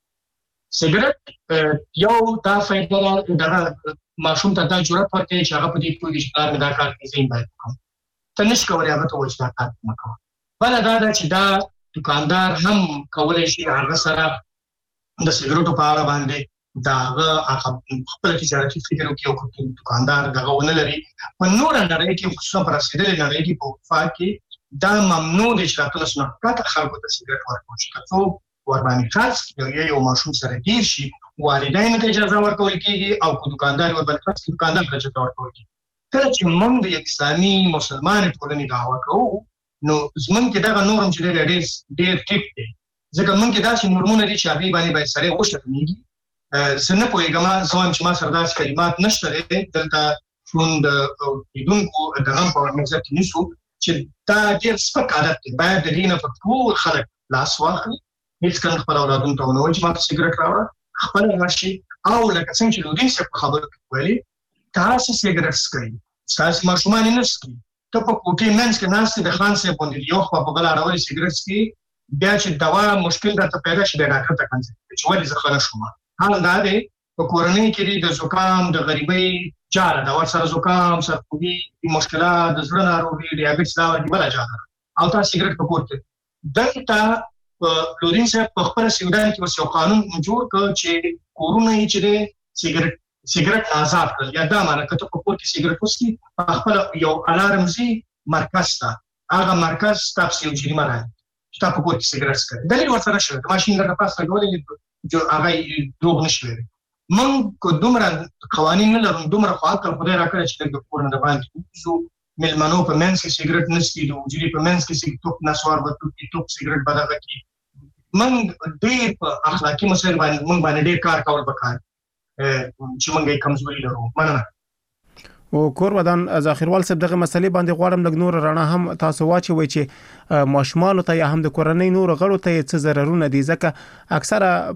سګرټ یو دا فایده ده، دغه ماشوم ته دا جرأت ورکوي چې هغه په دې پوهېږي چې پلار مې دا کار کوي، زه یې باید وکړم. ته نه شي کولی هغه ته ووایي چې دا کار مه کوه. بله دا ده چې دا دوکاندار هم کولی شي هغه سره د سګرټو په اړه باندې د هغه خپله تجارتي فکر وکړي او که دوکاندار دغه ونه لري. په نوره نړۍ کې خصوصا په رسېدلې نړۍ کې په اروپا کې دا ممنوع دی چې راتلس نه ښکته خلکو ته سګرټ ورکول شي. که څوک ورباندې خرڅ کړي یا یو ماشوم سره ګیر شي، والدینو ته اجازه ورکول کېږي او که دوکاندار ورباندې خرڅ کړي دوکاندار ته اجازه ورکول کېږي. کله چې موږ د اسلامي مسلمانې ټولنې دعوه کوو نو زمونږ کې دغه نورم چې دی ډېر ډېر ټیټ دی، ځکه موږ کې داسې نورمونه دي چې هغې باندې باید سړی وشرمېږي. زه نه پوهېږم، زه وایم چې ما سره داسې کلمات نشته دی دلته ژوند لیدونکو د غم په نظر کې نیسو چې دا ډېر سپک عادت دی. باید د دې نه په ټول خلک لاس واخلي، هېڅکله خپل اولادونو ته ونه وایي چې ما ته سګرټ راوړه، خپله راشي او لکه څنګه چې لودین صاحب په خبرو کې ویلي تاسې سګرټ څښئ، ستاسې ماشومان یې نه څښي. ته په کوټې منځ کې ناست د خان صاحب غوندې د یو خوا په بله اړولې سګرټ څښي، بیا چې دوا مشکل راته پیدا شي بیا ډاکټر ته کنسلټ کوي چې ولې زه ښه نه شوم. حال دا دی په کورنۍ کې د زکام د غریبۍ جاله ده، ورسره زکام، سرخوږي، مشکلات، د زړه ناروغي، ډیابیټس دا ورته بله جاله ده او تا سګرټ په کور کې. دلته لودین صاحب په خپله سویډن کې اوس یو قانون جوړ کړ چې کورونه یې چې دی سګرټ سګرټ آزاد کړل. یا دا معنی که ته په کور کې سګرټ وڅښې خپله یو الارم ځي مرکز ته، هغه مرکز ستا پسې یو جریمه راځي چې تا په کور کې سګرټ څښلی. دلیل ورسره شوی د ماشین ګټه پاس لګولی هغه دروغ نه شي ویلی. موږ که دومره قوانین نه لرو، دومره خو عقل خدای راکړی چې د کور نه د باندې ووځو، مېلمنو په منځ کې سګرټ نه څښي، د حجرې په منځ کې توپ نسوار به توکي، توپ سګرټ به دغه کړي. موږ ډېر په اخلاقي مسایل باندې موږ باندې ډېر کار کول پکار چې موږ یې کمزوري لرو. مننه. او کور ودان ظاهروال صاحب دغه مسلې باندې غواړم لږ نور رڼا هم تاسو واچوئ چې ماشومانو ته یا هم د کورنۍ نور غړو ته څه ضررونه دي، ځکه اکثره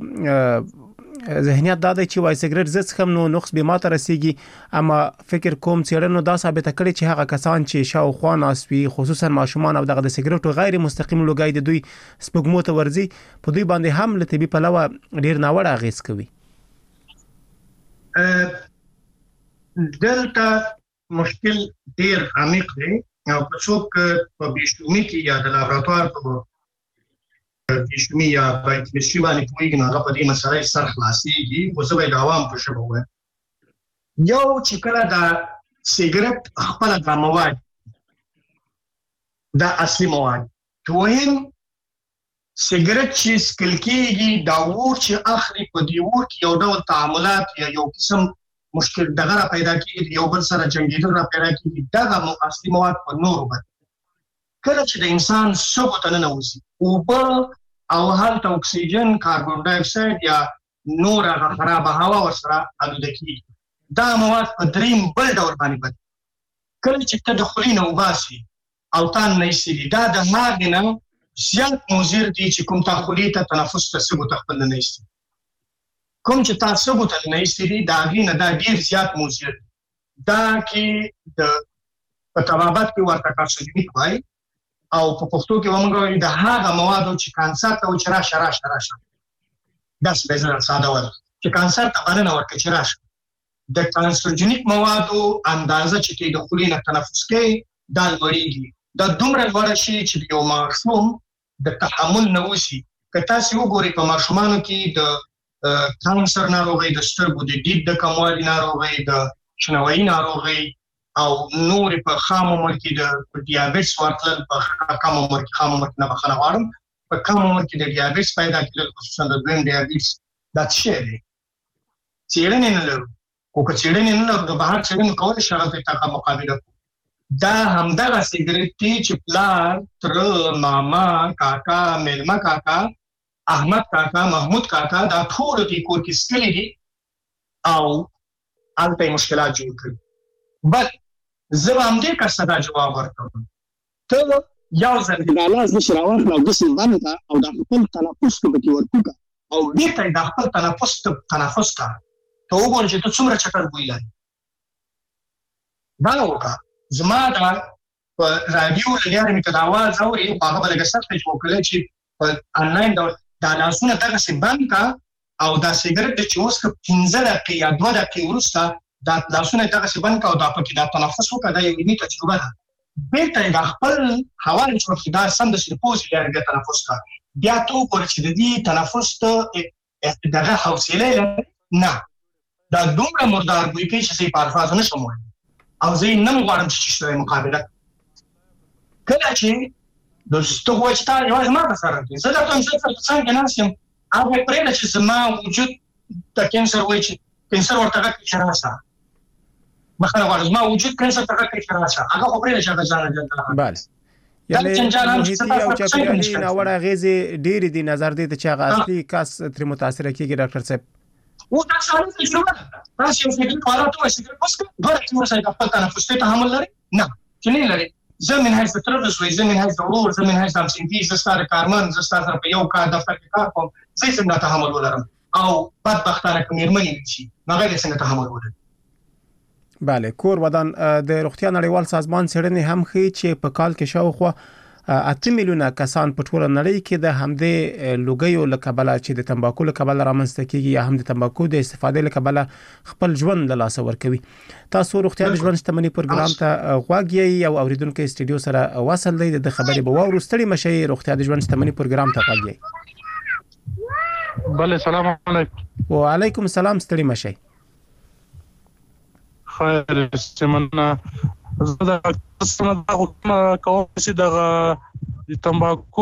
ذهنیت دا دی چې وای سګرټ زه څښم نو نقص به ماته رسیږي. اما فکر کوم څېړنو دا ثابته کړې چې هغه کسان چې شاوخوا ناست وي خصوصا ماشومان او دغه د سګرټو غیر مستقیم لوګی د دوی سپږمو ته ورځي، په دوی باندې هم له طبي پلوه ډېر ناوړه اغېز کوي. دلته مشکل ډېر عمیق دی او که څوک په بیشومي کې یا د لابراتوار په بیشومي یا بایوکیمستري باندې پوهېږي نو هغه په دې مسله سر خلاصېږي. خو زه به یې د عوام په ژبه ووایم. یو چې کله دا سګرټ خپله دا مواد دا اصلي مواد، دویم سګرټ چې څښل کېږي دا اور چې اخلي په دې اور کې یو ډول تعاملات یا یو قسم مشکل دغه را پیدا کېږي، یو بل سره جنګېدل را پیدا کېږي. دغه اصلي مواد په نورو باندې کله چې د انسان سږو ته ننوځي، اوبه او هلته اکسیجن، کاربن ډای اکساید یا نور هغه خرابه هوا ورسره آلوده کېږي. دا مواد په دریم بل ډول باندې بدل کله چې ته د خولې نه وباسي او تا نه ایستلي، دا د هغې نه زیات مضر دي چې کوم تا خولې ته تنفس ته سږو ته خپل نه ایستي. کوم چې تا سږو ته نه ایستلي د هغې نه دا ډېر زیات مضر دي. دا کې د په طبابت کې ورته کارسینوجنیک وایي او په پښتو کې به موږ وایو د هغه موادو چې کانسر ته وایي چې راشه راشه راشه داسې به یې زه ساده وایم چې کانسر ته بلنه ورکړي چې راشه. د کانسرجنیک موادو اندازه چې ته د خولې نه تنفس کوې دا لوړېږي. دا دومره لوړه شي چې یو ماشوم د تحمل نه وشي. که تاسې وګورئ په ماشومانو کې د کانسر ناروغي، د سترګو د دید د کموالي ناروغي، د شنوایي ناروغي او نور په خام عمر کې د ډیابیټس ورتل په کم عمر کې خام عمر کې نه بخښنه غواړم په کم عمر کې د ډیابیټس پیدا کېدل خصوصا د دویم ډیابیټس دا څه دی څېړنې نه لرو او که څېړنې نه لرو د بهر څېړنې کولی شي هغه ته مقابله کړو دا همدغه سګرټ دی چې پلار تره ماما کاکا میلمه کاکا احمد کاکا محمود کاکا دا ټول د کور کې څکلي دي او هلته مشکلات جوړ کړي بل زه به همدې کس ته دا جواب ورکوم ته یو ځل د لاس داسې راواخله او داسې بند کړه او د خپل تنفس ته پکې ورکوکړه او بېرته یې د خپل تنفس ته تنفس کړه ته وګورې چې ته څومره چټک بوی لري دا وکړه زما دا په راډیو له لارې مې که د اواز اورې خو هغه به لږه سخته چې وکړی چې په انلاین ډول دا لاسونه دغسې بند کړه او دا سګرټ دی چې اوس که پنځه دقیقې یا دوه دقیقې وروسته دا لاسونه یې دغسې بند کړه او دا پکې دا تنفس وکړه دا یو علمي تجربه ده بېرته یې دا خپل هوا چې دا سمدستي د پوزې لارې بیا تنفس کړه بیا ته وګوره چې د دې تنفس ته دغه حوصله لري نه دا دومره مردار بوی کوي چې زه یې په الفاظو نشم ویلی او زه یې نه غواړم چې چی سره مقابله کله چې د ته وایي چې تا یوازې ما ته سره کوي زه درته وایم زه درته څنګه ناست یم هغه یې پرېږده چې زما وجود د کینسر وایي چې کینسر ورته غږ کوي چې راشه بخښنه غواړم زما وجود کینسر ته غږ کوي چې راشه هغه خو پرېږده چې هغه ځان جلده بله یعنې محیطي او چاپېریالي ناوړه اغېزې ډېرې دي نظر دی ته چې هغه اصلي کس ترې متاثره کېږي ډاکټر صاحب او دا ساده تجربه ده تاسو یو سګرټ والا ته وایي سګرټ وڅښه دوه دقیقې وروسته د خپل تنفس ته تحمل لري نه چې نه لري زه من حیث د تره زوی زه من حیث د ورور زه من حیث د همصنفي زه ستا د کارمند زه ستا سره په یو کار دفتر کې کار کوم زه یې څنګه تحمل ولرم او بدبختانه که مېرمنې وي شي نو هغه یې څنګه تحمل ولري بله کور ودان د روغتیا نړیوال سازمان څېړنې هم ښیي چې په کال کې شاوخوا اته میلیونه کسان په ټوله نړۍ کې د همدې لوګیو له کبله چې د تمباکو له کبله رامنځته کېږي یا هم د تمباکو د استفادې له کبله خپل ژوند له لاسه ورکوي تاسو روغتیا د ژوند شتمني پروګرام ته غوږ یې او اوریدونکو استډیو سره وصل دی د خبرې به واورو ستړي مشئ روغتیا د ژوند شتمني پروګرام ته غوږ یې بله سلام علیکم وعلیکم السلام ستړي مشئ خیر سمنه زه د څه د حکومت کوم چې د تمباکو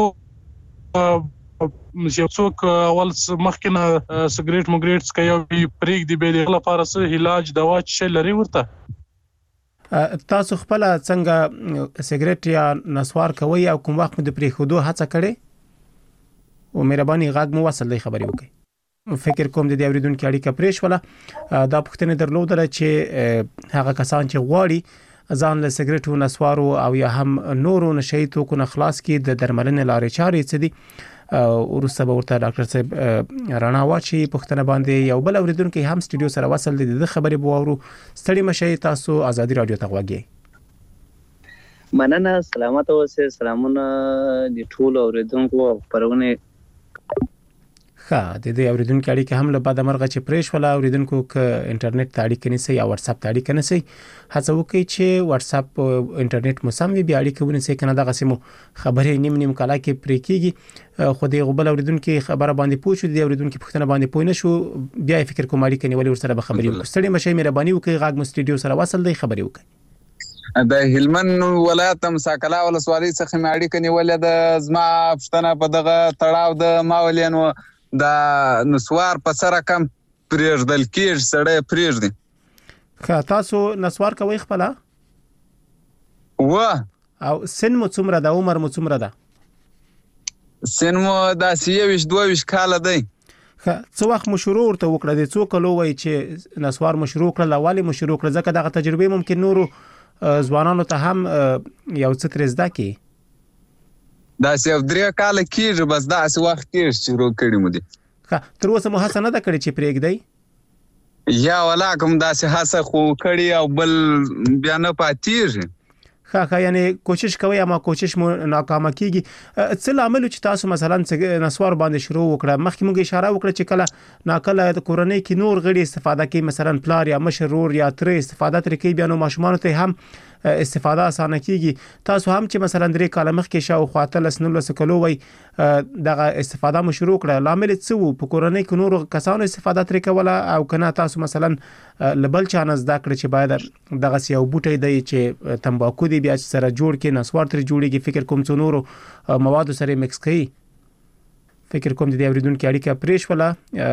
یو څوک اول مخکې نه سګرټ مګرټ څکوي او پرېږدي بیا د هغه لپاره څه علاج دوا څه لري ورته تاسو خپله څنګه سګرټ یا نسوار کوئ او کوم وخت مو د پرېښودو هڅه کړې او مهرباني غږ مو وصل دی خبرې وکړئ فکر کوم د دې اوریدونکو اړیکه پرې شوله دا پوښتنه درلودله چې هغه کسان چې غواړي ځان له سګرټو نسوارو او یا هم نورو نشهیي توکو نه خلاص کړي د درملنې لارې چارې څه دي وروسته به ورته ډاکټر صاحب رڼا واچي پوښتنه باندې یو بل اوریدونکی هم سټوډیو سره وصل دی د خبرې به واورو ستړي مشئ تاسو ازادي رادیو ته غوږ یې مننه سلامت اوسئ سلامونه د ټولو اوریدونکو او خپرونې ښه د دې اوریدونکو اړیکه هم له بده مرغه چې پرې شوله اوریدونکو که انټرنیټ ته اړیکه نیسئ یا واتساپ ته اړیکه نیسئ هڅه وکړئ چې واتساپ انټرنیټ مو سم وي بیا اړیکه ونیسئ که نه دغسې مو خبرې نیم نیم کاله کې پرې کېږي خو د یو بل اوریدونکي خبره باندې پوه شو د اوریدونکي پوښتنه باندې پوه نه شو بیا یې فکر کوم اړیکه نیولې ورسره به خبرې وکړو ستړي مشئ مهرباني وکړئ غږ مو سټوډیو سره وصل دی خبرې وکړئ د هلمند ولایت مساکلا ولسوالۍ څخه مې اړیکه نیولې ده زما پوښتنه په دغه تړاو د ماولینو دا نسوار په سره کم پرېږدل کېږي سړی پرېږدي ښه تاسو نسوار کوئ خپله و او سن مو څومره ده عمر مو څومره ده سن مو داسې یوویشت دوه ویشت کاله دی ښه څه وخت مو شروع ورته وکړه د څو کلو وایي چې نسوار مو شروع کړل ولې مو شروع کړل ځکه دغه تجربې ممکن نورو ځوانانو ته هم یو څه ترې زده کړي داسې یو درې کاله کېږي بس داسې وخت کېږي چې شروع کړي مو دي ښه تر اوسه مو هڅه نه ده کړې چې پرېږدئ یا ولاکم داسې هڅه خو کړي او بل بیا نه پاتېږي ښه ښه یعنې کوشش کوئ اما کوشش مو ناکامه کېږي څه لامل چې تاسو مثلا نسوار باندې شروع وکړه مخکې موږ اشاره وکړه چې کله ناکله د کورنۍ کې نور غړي استفاده کوي مثلا پلار یا مشر ورور یا تره استفاده ترې کوي بیا نو ماشومانو ته هم استفاده اسانه کیږي تاسو هم چې مثلا درې کاله مخکې شاو خواته لسنو لسکلو وي دغه استفاده مو شروع کړه لامل څه وو په کورنۍ کې نور کسانو استفاده ترې کوله او کنه تاسو مثلا لبل چانه زده کړ چې باید دغه یو بوټی دی چې تمباکو دی بیا سره جوړ کې نسوار تر جوړیږي فکر کوم څو نورو مواد سره مکس کړي فکر کوم د اوریدونکو اړیکه پریش ولا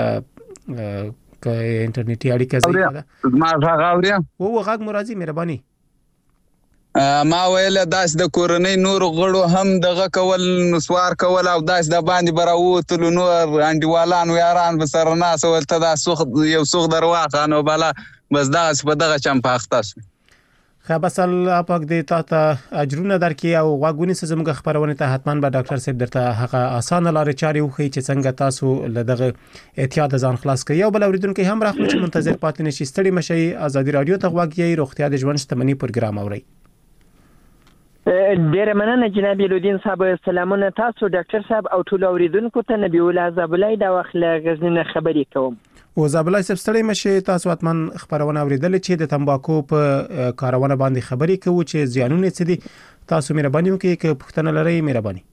ک انټرنیټي اړیکه زیاته ما غاوریا او غاګ مرضی مهرباني ما ویل داس د کورنۍ نور غړو هم دغه کول نسوار کول او داس د باندې براوتلو نور انډیوالان ویاران بسر ناس ولته دا سوخ یو سوخ درواخه نو بالا بس دا په دغه چم پاختاسو خبسل اپاک دی تا ته اجرونه درکې او غوګونی سزمګه خبرونه ته حتمان به ډاکټر صاحب درته هغه اسانه لارې چاري وخی چې څنګه تاسو لدغه احتیاط ځان خلاص کړئ او بل اوریدونکو هم راخلو چې منتظر پاتې نشي ستړي مشي ازادي رادیو ته غوږی روغتیا د ژوند شتمنۍ پروګرام اوري ډیر مننه جناب الدین صاحب سلامونه تاسو ډاکټر صاحب او ټول اوریدونکو ته نبی الله زابلای دا وخت غزنه خبري کوم او زابلای صاحب ستړي مشه تاسو اتمن خبرونه اوریدل چې د تمباکو په کارونه باندې خبري کوي چې زیانونه څه دي تاسو مهرباني وکړئ چې پوښتنه لرئ مهرباني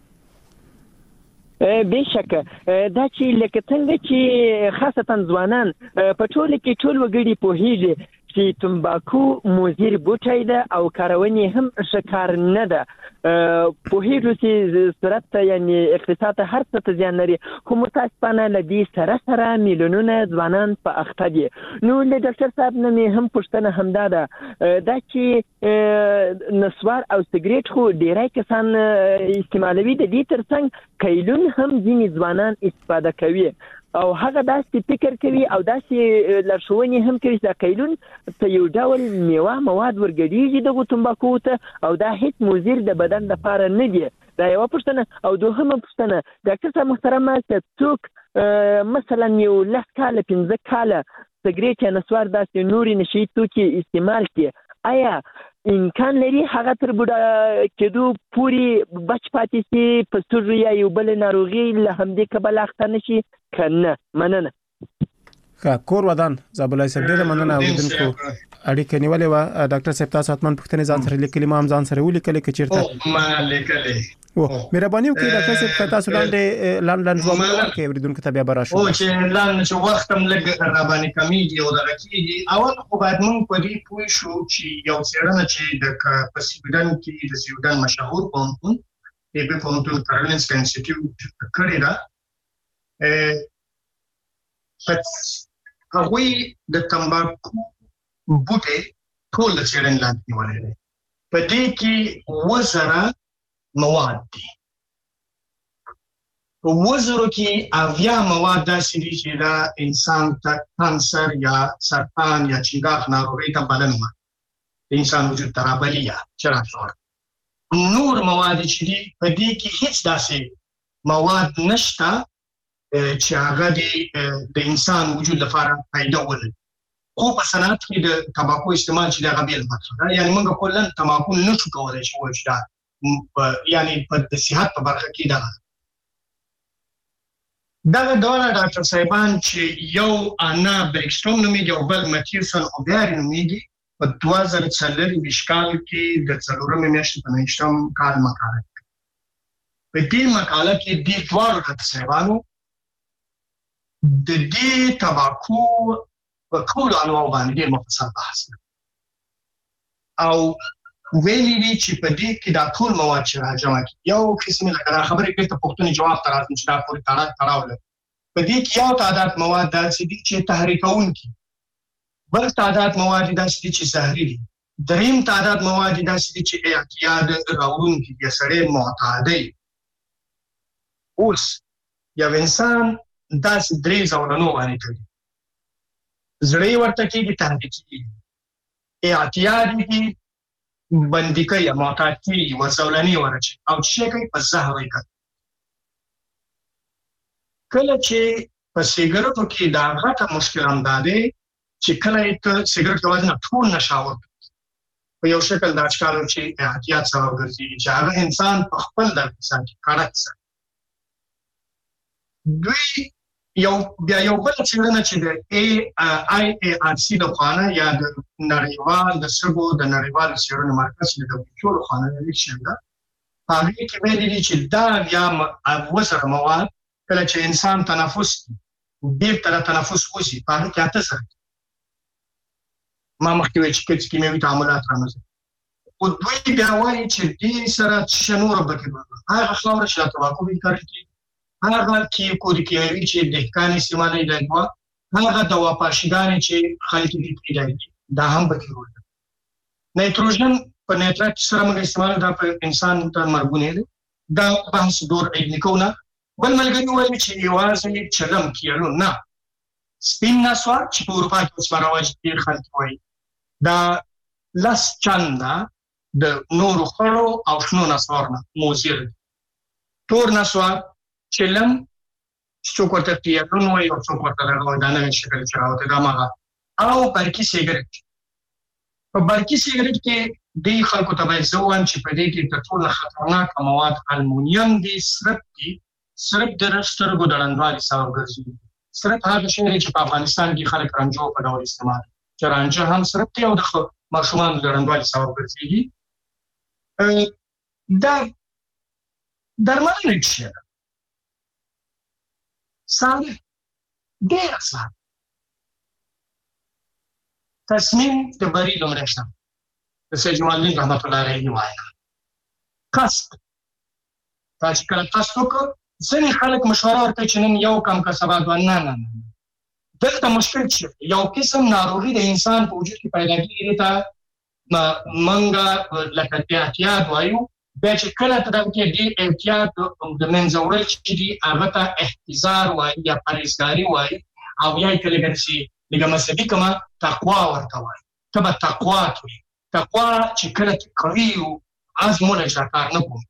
بشک دا چې لکه څنګه چې خاصتا ځوانان په ټول کې ټول وګړي په هیڅ چې تمباکو مضر بوټی ده او کارونه هم شکار نه ده په هیڅ چې صورت یعنی اقتصاد هر څه ته ځان لري خو متاسفانه لدی سره سره میلیونونه ځوانان په اخته دي نو له ډاکټر صاحب نه هم پوښتنه همدا ده دا چې نسوار او سیګریټ خو ډیری کسان استعمالوي د دې ترڅنګ کایلون هم ځینې ځوانان استفاده کوي او هغه داسې فکر کوي او داسې لارښوونې هم کوي چې کایلون په یو ډول میوه مواد ورګډېږي دغه تمباکو ته او دا هیڅ مضر د بدن لپاره نه دي دا یو پوښتنه او دوهمه پوښتنه ډاکټر صاحب محترمه چې څوک مثلا یو لس کاله پنځه کاله سیګریټ یا نسوار داسې نورې نشي توکي استعمال کړي آیا امکان لري هغه تر بوډا کېدو پورې بچ پاتې شي په ستونزو یا یو بل ناروغي له همدې کبله اخته نشي کنه مننه ښه کور ودان زابلای صاحب ډېره مننه اوریدونکو اړیکه نیولې وه ډاکټر صاحب تاسو اتمن پوښتنې ځان سره لیکلي ما هم ځان سره ولیکلې که چېرته ما لیکلې او مهرباني وکړئ ډاکټر صاحب تاسو لاندې لاندې لاندې ځواب ورکړئ اوریدونکو ته بیا به راشو او چې لاندې چې وخت هم لږ را باندې کمیږي او دغه کېږي اول خو باید موږ په دې پوه شو چې یو څېړنه چې د په سویډن کې د سویډن مشهور پوهنتون ایبي پوهنتون کارولینسکا انسټیټیوټ کړې ده هغوی د تمباکو بوټي ټول د څېړنې لاندې نیولې دي په دې کې اووه زره مواد دي په اووه زرو کې اویا مواد داسې دي چې دا انسان ته کانسر یا سرطان یا چنګاښ ناروغۍ ته بلنه ورکوي د انسان وجود ته رابلي یا چراغ ورکوي نور مواد چې دي په دې کې هیڅ داسې مواد نشته چې هغه د انسان وجود لپاره فایده ولري خو په صنعت کې د تمباکو استعمال چې دا غبیل مطلب ده یعنی موږ کولن تمباکو نه شو کولای چې وایو چې دا یعنی په صحت په برخه کې دا دا ډول ډاکټر صاحبان چې یو انا بریکسټوم نومېږي او بل ماتیوسن او بیاري نومېږي په دوه زره څلرویشت کال کې د څلورمې میاشتې په نهشتم کال مقاله په دې مقاله کې دې دواړو ډاکټر صاحبانو د دې تمباکو په ټولو انواعو باندې ډېر مفصل بحث او ویلي دي چې په دې کې دا ټول مواد چې راجمع کړي یو قسم لکه دا خبرې کوي ته پوښتنې جواب ته راځم چې دا پورې تړاو لري په دې کې یو تعداد مواد داسې دي چې تحریکونکي بل تعداد مواد داسې دي چې زهري دي دریم تعداد مواد داسې دي چې اعتیاد راوړونکي دي سړی معتادی اوس یو انسان داسې درې ځایونه باندې کوي زړه ورته کېږي تحریکي کېږي اعتیاد کېږي بندي کوي معتاد کېږي ورزولنې ورچي او چې کوي په زهر یې کوي کله چې په سیګریټو کې دا غټه مشکل هم دا دی چې کله یې سیګریټ یوازې نه ټول نشه ورکوي په یو شکل دا ښکاري چې احتیاط سبب ګرځي چې هغه انسان په خپل درد ساتي کارت ساتي دوی یو بیا یو بل څېړنه چې د ای آی ای آر سی د خانه یا د نړیوال د سبو د نړیوال څېړنې مرکز د ټول خانه د شنده هغه کې ویلي دي چې دا یا وسره مواد کله چې انسان تنفس ډېر تر تنفس وشي هغه کې اته سره ما مخکې ویل چې کیمیاوي تعاملات رامنځته او دوی بیا وایي چې دې سره څه نور پکې هغه خاوره چې تمباکو وکړي کیږي هغه کې کوډ کیږي چې د کاني استعمالي دی هغه دوا پاشګانې چې خلک دې پیدا دي دا هم پکې وایي نایتروجن په نیټرات سره موږ استعمال دا په انسان ته مرګونه دي دا بحث دور ایډ نکونه بل ملګری وایي چې یوازې چلم کیلو نه سپین نسوار چې په اروپا کې اوس راوځي ډېر خلک وایي دا لاس چاندا د نورو خړو او شنو نسوار نه موزیر تور نسوار چلم څوک ورته پیرون وایي او څوک ورته راغلی دا نه شکل چې راوته دا ماغه او برقي سیګریټ په برقي سیګریټ کې دی خلکو ته باید ځوان چې په دې کې تر ټولو خطرناک مواد المونیم دي سرپ دي سرپ د سترګو د ړندوالي سبب ګرځي سرپ هغه شی چې په افغانستان کې خلک رنجو په ډول استعمال چې رانجه هم سرپ دی او د ماشومان د ړندوالي سبب ګرځي دا درملنه شي ساده ډېر ساده تصمیم د بری لومړی شته د سید جمال الدین رحمت الله علیه وایي قصد دا چې کله قصد وکړو ځینې خلک مشوره ورکوي چې نن یو کم که سبا دوه نه نه نه دلته مشکل چې یو قسم ناروغي د انسان په وجود کې پیدا کېږي ته منګه لکه احتیاط وایو بیا چې کله ته دغه کې ډېر احتیاط د منځه وړل چې دي هغه ته احتضار وایي یا پرهیزګاري وایي او یا یې کله ګرځي لکه مذهبي کمه تقوا ورته وایي ته به تقوا کوي تقوا چې کله ته کوي او ازمونه چې کار نه کوي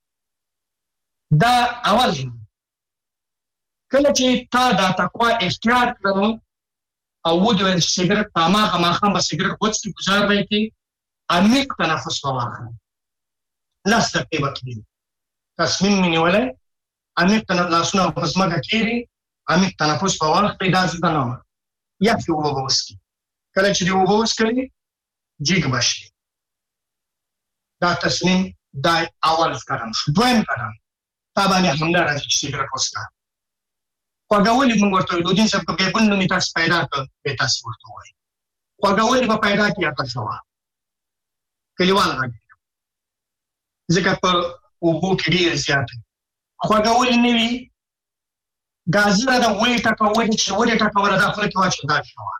دا اول کله چې تا دا تقوا اختیار کړو او ودوې سیګریټ په ماخه ماخه به سیګریټ وڅکي گزار به کې عمیق تنفس وواخلي لاس دقیقې وکړي تصمیم مې نیولی عمیق لاسونه په ځمکه کېږدي عمیق تنفس به واخلي دا زده نه وه یخې اوبه به وڅکي کله چې دې اوبه وڅکلي جګ به شي دا تصمیم دا اول قدم شو دویم قدم تا باندې حمله راځي چې سیګریټ وڅکه خواږولي موږ ورته وایو دودین صاحب که بیا بل نوم یې تاسو پیدا کړ بیا تاسو ورته وایي خواږولي به پیدا کړي اته شوه کلیوال غږ ځکه په اوبو کې ډېر زیات دی خواږولي نه وي ګازره ده ویې ټکه ودې چې ودې ټکوله دا خوله کې واچوه دا شوه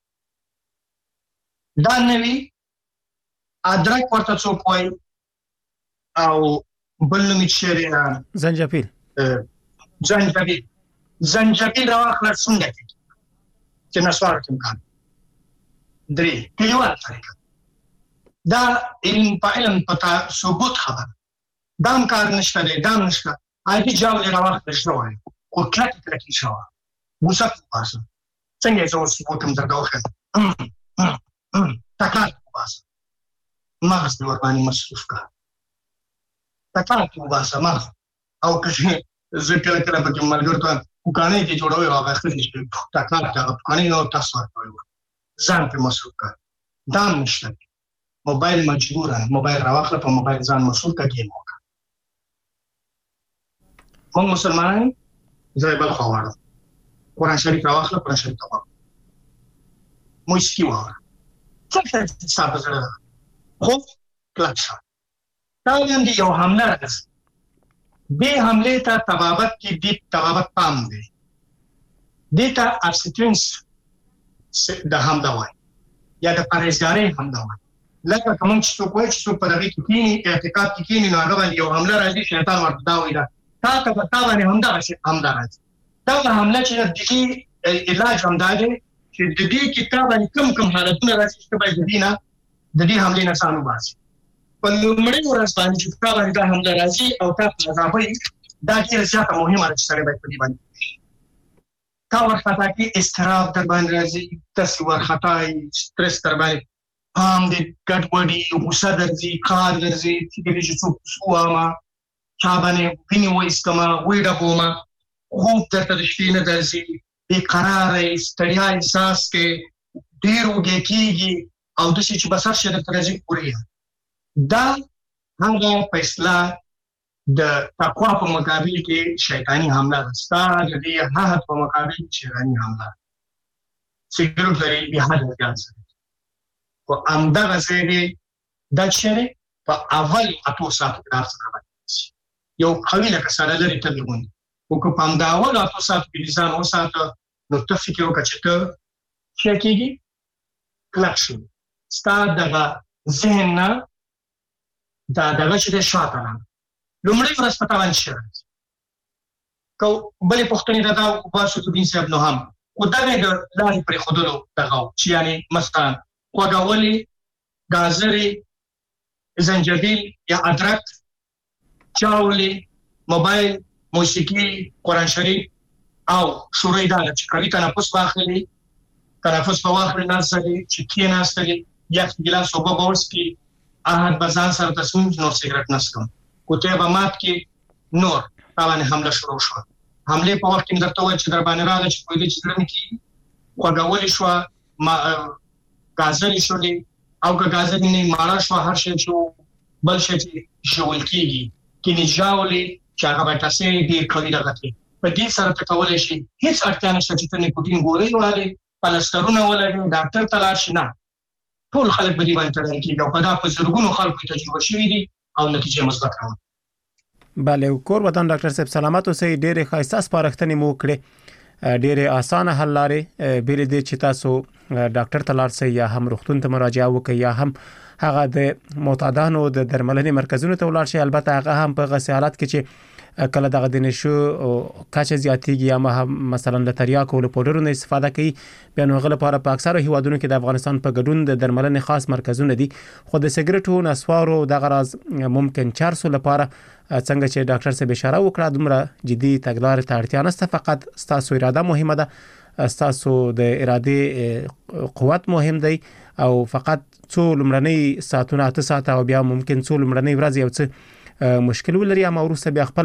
دا نه وي ادرک ورته څوک وایي او بل نوم یې چې دی زنجبیل زنجبیل زنجبیل راواخله څنګه کېږي چې نسوار کې امکان درې کلیوال طریقه دا علم په علم په ثبوت خبره دا هم کار نشته دی دا هم نشته عادي جاولې راواخله شوی خو کلکې کلکې شوه موسک وباسه څنګه یې زه اوس ثبوت هم درته وښیم تکرار وباسه مغز دې ورباندې مصروف کړه تکرار وباسه مغز او که زه کله کله پکې ملګرو ته پوکانۍ کې جوړوي او هغه ښځې چې تکرار کې هغه پوکانۍ نو تاسو ورته وایو ځان پرې مصروف کړه دا هم نشته موبایل مجبوره موبایل راواخله په موبایل ځان مصروف کړه ګیم وکړه موږ مسلمانان زه یې بل خوا واړم قرآن شریف راواخله قرآن شریف ته واړم موسیقي واوره څه څه ستا په زړه ده خوب کلک شه دا هم د یو حمله راځي دې حملې ته طبابت کې دې طبابت پام دی دې ته ابسټینس د حمله وایي یا د پرهیزګارۍ حمله وایي لکه که موږ چې څوک وایي چې څوک په دغې کې کښېني اعتقاد کې کښېني نو هغه باندې یو حمله راځي شیطان ورته دا وایي دا تا ته په تا باندې همدغه شی حمله راځي دغه حمله چې د دې علاج همدا دی چې د دې کې تا باندې کوم کوم حالتونه راځي چې ته باید د دې نه د دې حملې نه ځان وباسي په لومړۍ ورځ باندې چې تا باندې دا حمله راځي او تا په عذابوي دا ډېره زیاته مهمه ده چې سړی باید په دې باندې تا ورخطا کې اضطراب در باندې راځي داسې وارخطایي سټرس در باندې پام دې ګډوډي غوسه درځي قهر درځي چې کله چې څوک څه ووايمه چا باندې وینې وایستمه ویې ډبومه خوب درته د شپې نه درځي، بېقراره ستړیا احساس کې، ډېر وږی کېږي او داسې چې بس هر شی درته راځي خوري. دا هغه په اصطلاح د تقوا په مقابل کې شیطاني حمله ده. ستا د دې حد په مقابل کې شیطاني حمله ده. سګرټ لري بیا حد زیات سره خو همدغه ځای دی دا چې دی په اول اتو ساعتو کې دا څه راځي یو قوي لکه سره لري تبې غوندې خو که په همدا اول اتو ساعتو کې ځان وساته نو ته فکر وکړه چې ته څه کېږي کلک شو ستا دغه ذهن نه دا دغه چې دی شاته راغلی لومړۍ ورځ په تا باندې څه راځي که بلې پوښتنې راته وباسو دین صاحب نو هم خو دغه د لارې پرېښودلو دغه و چې یعنې مثلا خوږولې ګازرې زنجبیل یا ادرک چاولې موبایل موسیقي قرآن شریف او شروع دا ده چې کوي تنفس واخلي تنفس به واخلي ناستلي چې کېناستلي یخ ګیلاس اوبه به وڅښي احد به ځان سره تصمیم نور سګرټ نه څښم کوټې به مات کړي نور تا باندې حمله شروع شوه حملې په وخت کې مې درته وویل چې در باندې راغله چې پوهېدې چې زړه مې کېږي خوږولې شوه ګازرې شولې او که ګازرې نه ماړه شوه هر شی شو بل شی چې ژول کېږي کینې ژاولې چې هغه به ټسې ډېر قوي دغه کړي په دې سره ته کولی شي هېڅ اړتیا نشته چې ته نیکوټین ګولۍ ووهلې پلسټرونه ولګوې ډاکټر ته لاړ شي نه ټول خلک به دې باندې تړل کېږي او په دا په زرګونو خلکو تجربه شوي دي او نتیجې مثبت راوړي. بله کور ودان ډاکټر صاحب سلامت اوسئ. ډېرې ښایسته سپارښتنې مو وکړې ډېرې اسانه حل لارې بېلې دې چې تاسو ډاکټر ته لاړ شئ یا هم روغتون ته مراجعه وکړئ یا هم هغه د معتادانو د درملنې مرکزونو ته ولاړ شئ. البته هغه هم په هغسې حالت کې چې کله دغه د نشو کچه زیاتېږي یا مثلا له تریاکو له پوډرو نه استفاده کوي بیا نو هغه لپاره په اکثرو هیوادونو کې د افغانستان په ګډون د درملنې خاص مرکزونه دي خو د سګرټو نسوارو دغه راز ممکن چارسو لپاره څنګه چې ډاکټر صاحب اشاره وکړه دومره جدي تګلارې ته اړتیا نشته فقط ستاسو اراده مهمه ده ستاسو د ارادې قوت مهم دی او فقط څو لومړنۍ ساعتونه اته ساعته او بیا ممکن څو لومړنۍ ورځې یو څه مشکل ولري اما وروسته بیا خپل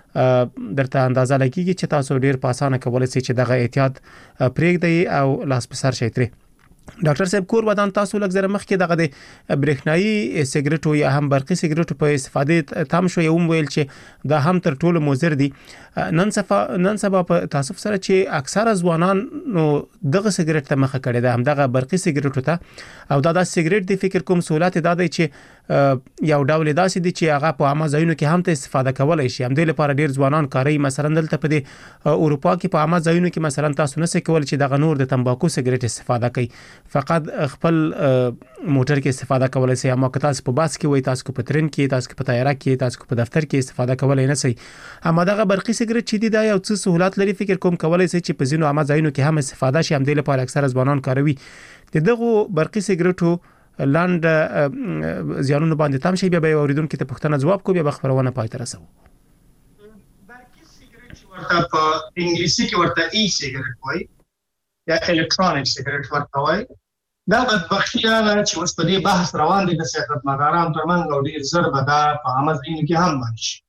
درته اندازه لګیږي چې تاسو ډیر په اسانه کولای شئ چې دغه احتیاط پرېږدئ او لاس په سر شئ ترې. ډاکټر صاحب کور ودان تاسو لږ زره مخکې دغه د برېښنایي سګرټو یا هم برقي سګرټو په استفادې تام شو یو ویل چې دا هم تر ټولو مضر دي. نن سبا نن سبا په تاسف سره چې اکثره ځوانان نو دغه سګرټ ته مخه کړي ده هم دغه برقي سګرټو ته او دا د سګرټ د فکر کوم سہولت دا دی چې یو ډول داسې دي چې هغه په عامه ځایونو کې هم ته استفاده کولای شي هم د لپاره ډیر ځوانان کاروي مثلا دلته په اروپا کې په عامه ځایونو کې مثلا تاسو نه سې کول چې دغه نور د تمباکو سګرټ استفاده کوي فقط خپل موټر کې استفاده کولای شي اما که تاسو په باس کې وای تاسو په ترن کې تاسو په طیاره کې تاسو په دفتر کې استفاده کولای نه شي اما دغه برقي سګرټ چې دی دا یو څه سہولت لري فکر کوم کولای شي چې په ځینو عامه ځایونو کې هم استفاده شي هم د لپاره اکثره ځوانان کاروي دغه برقي سګرټو لاند زیانونو باندې تام شي بیا به اوریدونکو ته پوښتنه جواب کو بیا خبرونه پای ته رسو. برقي سګرټ ورته په انګلیسي کې ورته ای سګرټ وایي یا الکترونیک سګرټ ورته وایي دا بدبختي ده چې اوس په دې بحث روان دي د سیاستمدارانو ترمنځ او ډېر ژر به دا په عامه ځایونو کې هم باندې شي.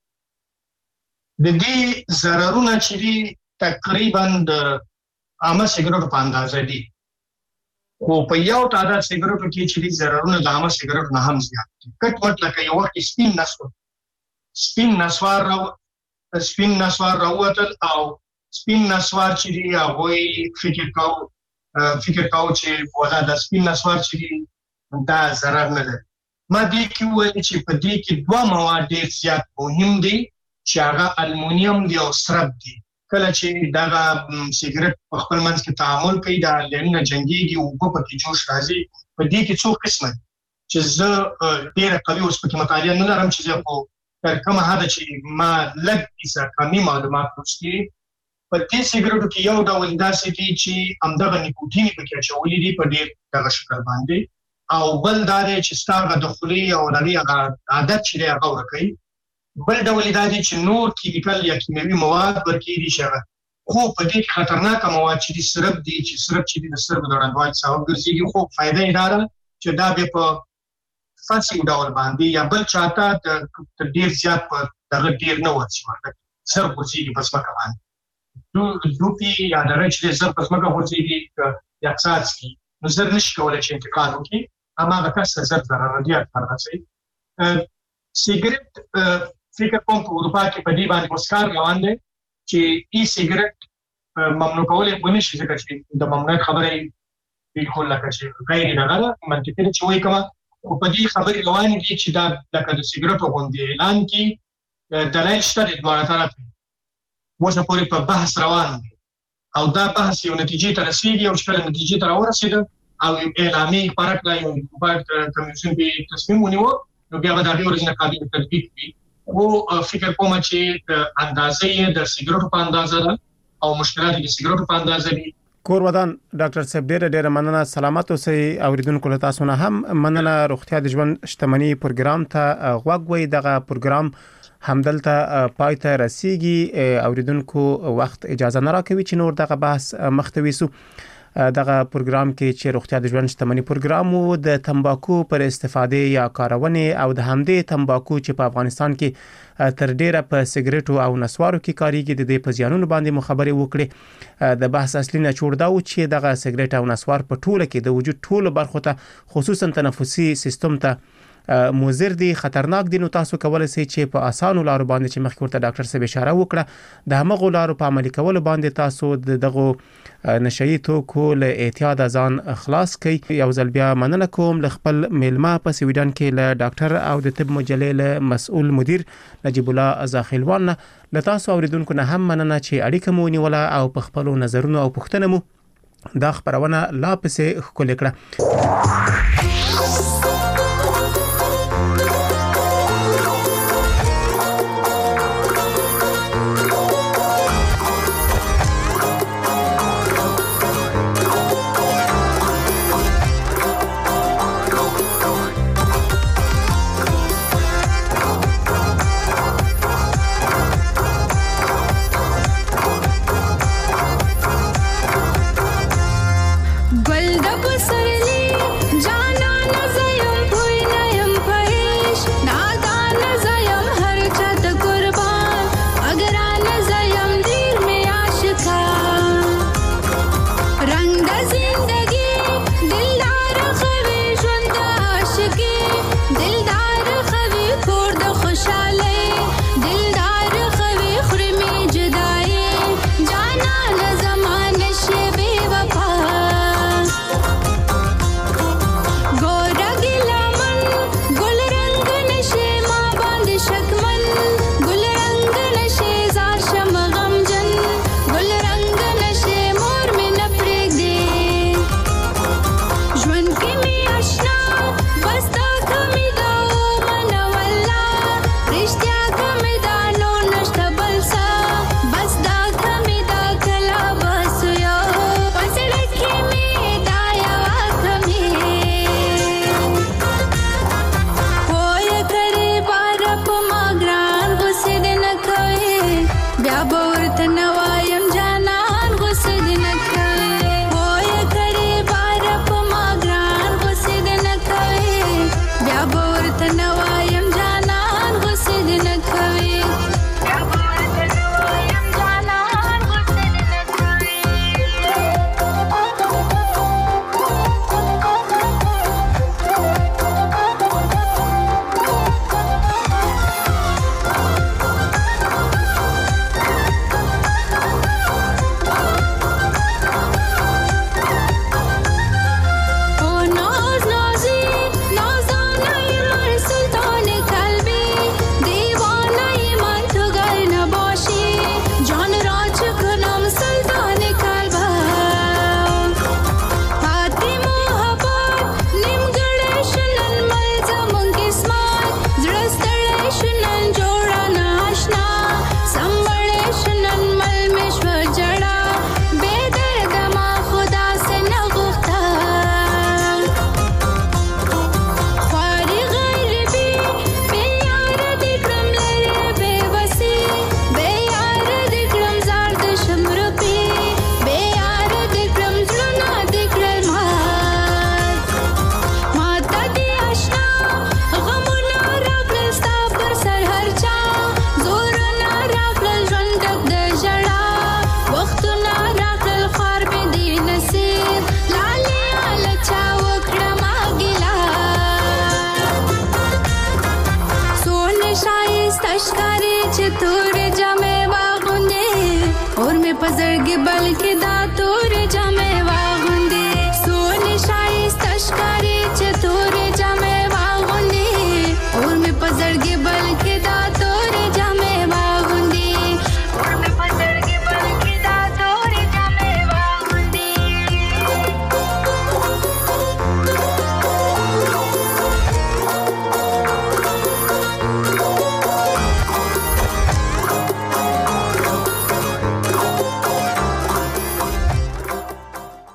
د دې ضررونه چې دي تقریبا د عامه سګرټو په اندازه دي خو په یو تعداد سګرټو کې چې دي ضررونه د عامه سګرټو نه هم زیات دي. کټ وټ لکه یو وخت سپین نسوار سپین نسوار راو سپین نسوار راوتل او سپین نسوار چې دي هغوی فکر کاو فکر کاو چې ولا د سپین نسوار چې دي دا ضرر نه لري. ما دې کې وویل چې په دې کې دوه مواد ډېر زیات مهم دي چې هغه المونیم دی او سرب دی. کله چې دغه سګرټ په خپل منځ کې تعامل کوي دا لنه جنګيږي او په کې جوش راځي. په دې کې څو قسمه چې زه ډېر قوي اوس په مطالعه نه لرم چې زه په تر کومه حد چې ما لږ کیسه کمی معلومات وستي په دې سګرټو کې یو ډول داسې دي چې همدغه نیکوټین پکې اچولي دي په ډېر دغه شکل باندې او بل دا دی چې ستاسو د خولې او دغه عادت چې هغه ورکوي بل ډول دا دی چې نور کیمیکل یا کیمیاوي مواد ورکې دي چې خو په دې کې خطرناک مواد چې دي سرب دي چې سرب چې د سترګو د ړندوالي سبب ګرځي خو فائدہ یې دا ده چې دا به په فاسي ډول باندې یا بل چاته د ډیر زیات په دغه ډیر نه ورسي ورته سر ورسي په ځمکه باندې لوپي یا درې چې زر پس مګه ورځي یا څاڅکي نو زر نشي کولای چې انتقال وکړي اما هغه کس زر ضرر رادیات فرغسي سیګریټ فکر کوم په اروپا کې په دې باندې وسکار روان دي چې ای سیګریټ ممنوع کولای په نشي ځکه چې د ممنوع خبرې بالکل لکه چې غیر نه منطقي چې وایي کما او په دې خبرې روان دي چې دا لکه د سیګریټو غوندي اعلان کې دلایل شته د دوه طرف وځه پورې په بحث روان دي او دا بحث یو نتیجې ته رسیدي او چې نتیجې ته راورسېده او اعلامي پارک لا یو په کمیشن کې تصمیم ونیو نو بیا به دا به ورځنه قابل تطبیق وي او فکر کوم چې اندازې د سیګریټو په اندازه ده او مشکلات د سیګریټو په اندازه دي کور ودان ډاکټر صاحب ډېر ډېر مننه سلامت اوسئ اوریدونکو له تاسو نه هم مننه روغتیا د ژوند شتمنۍ پروګرام ته غوږ وي دغه پروګرام همدلته پای ته رسیږي اوریدونکو وخت اجازه نه راکوي چې نور دغه بحث مخته وسو دغه پروګرام کې چې روغتیا د ژوند شتمنۍ پروګرام وو د تمباکو پر استفاده یا کارونې او د همدې تمباکو چې په افغانستان کې تر ډیره په سیګریټو او نسوارو کې کاریږي د دې په زیانونو باندې مخابره وکړي د بحث اصلي نه جوړ دا و چې دغه سیګریټ او نسوار په ټوله کې د وجود ټولو برخو ته خصوصا تنفسي سیستم ته مضر دي خطرناک دي نو تاسو کولای شئ چې په اسانو لارو باندې چې مخکې ورته ډاکټر صاحب اشاره وکړه د همغو لارو په عملي کولو باندې تاسو دغه نشئی توکو له اعتیاد ځان خلاص کړئ یو ځل بیا مننه کوم له خپل میلمه په سویډن کې له ډاکټر او د طب مجلې له مسؤل مدیر نجیب الله زاخیلوان له تاسو اوریدونکو نه هم مننه چې اړیکه مو نیوله او په خپل نظرونو او پوښتنو مو دا خبرونه لا پسې خپل کړه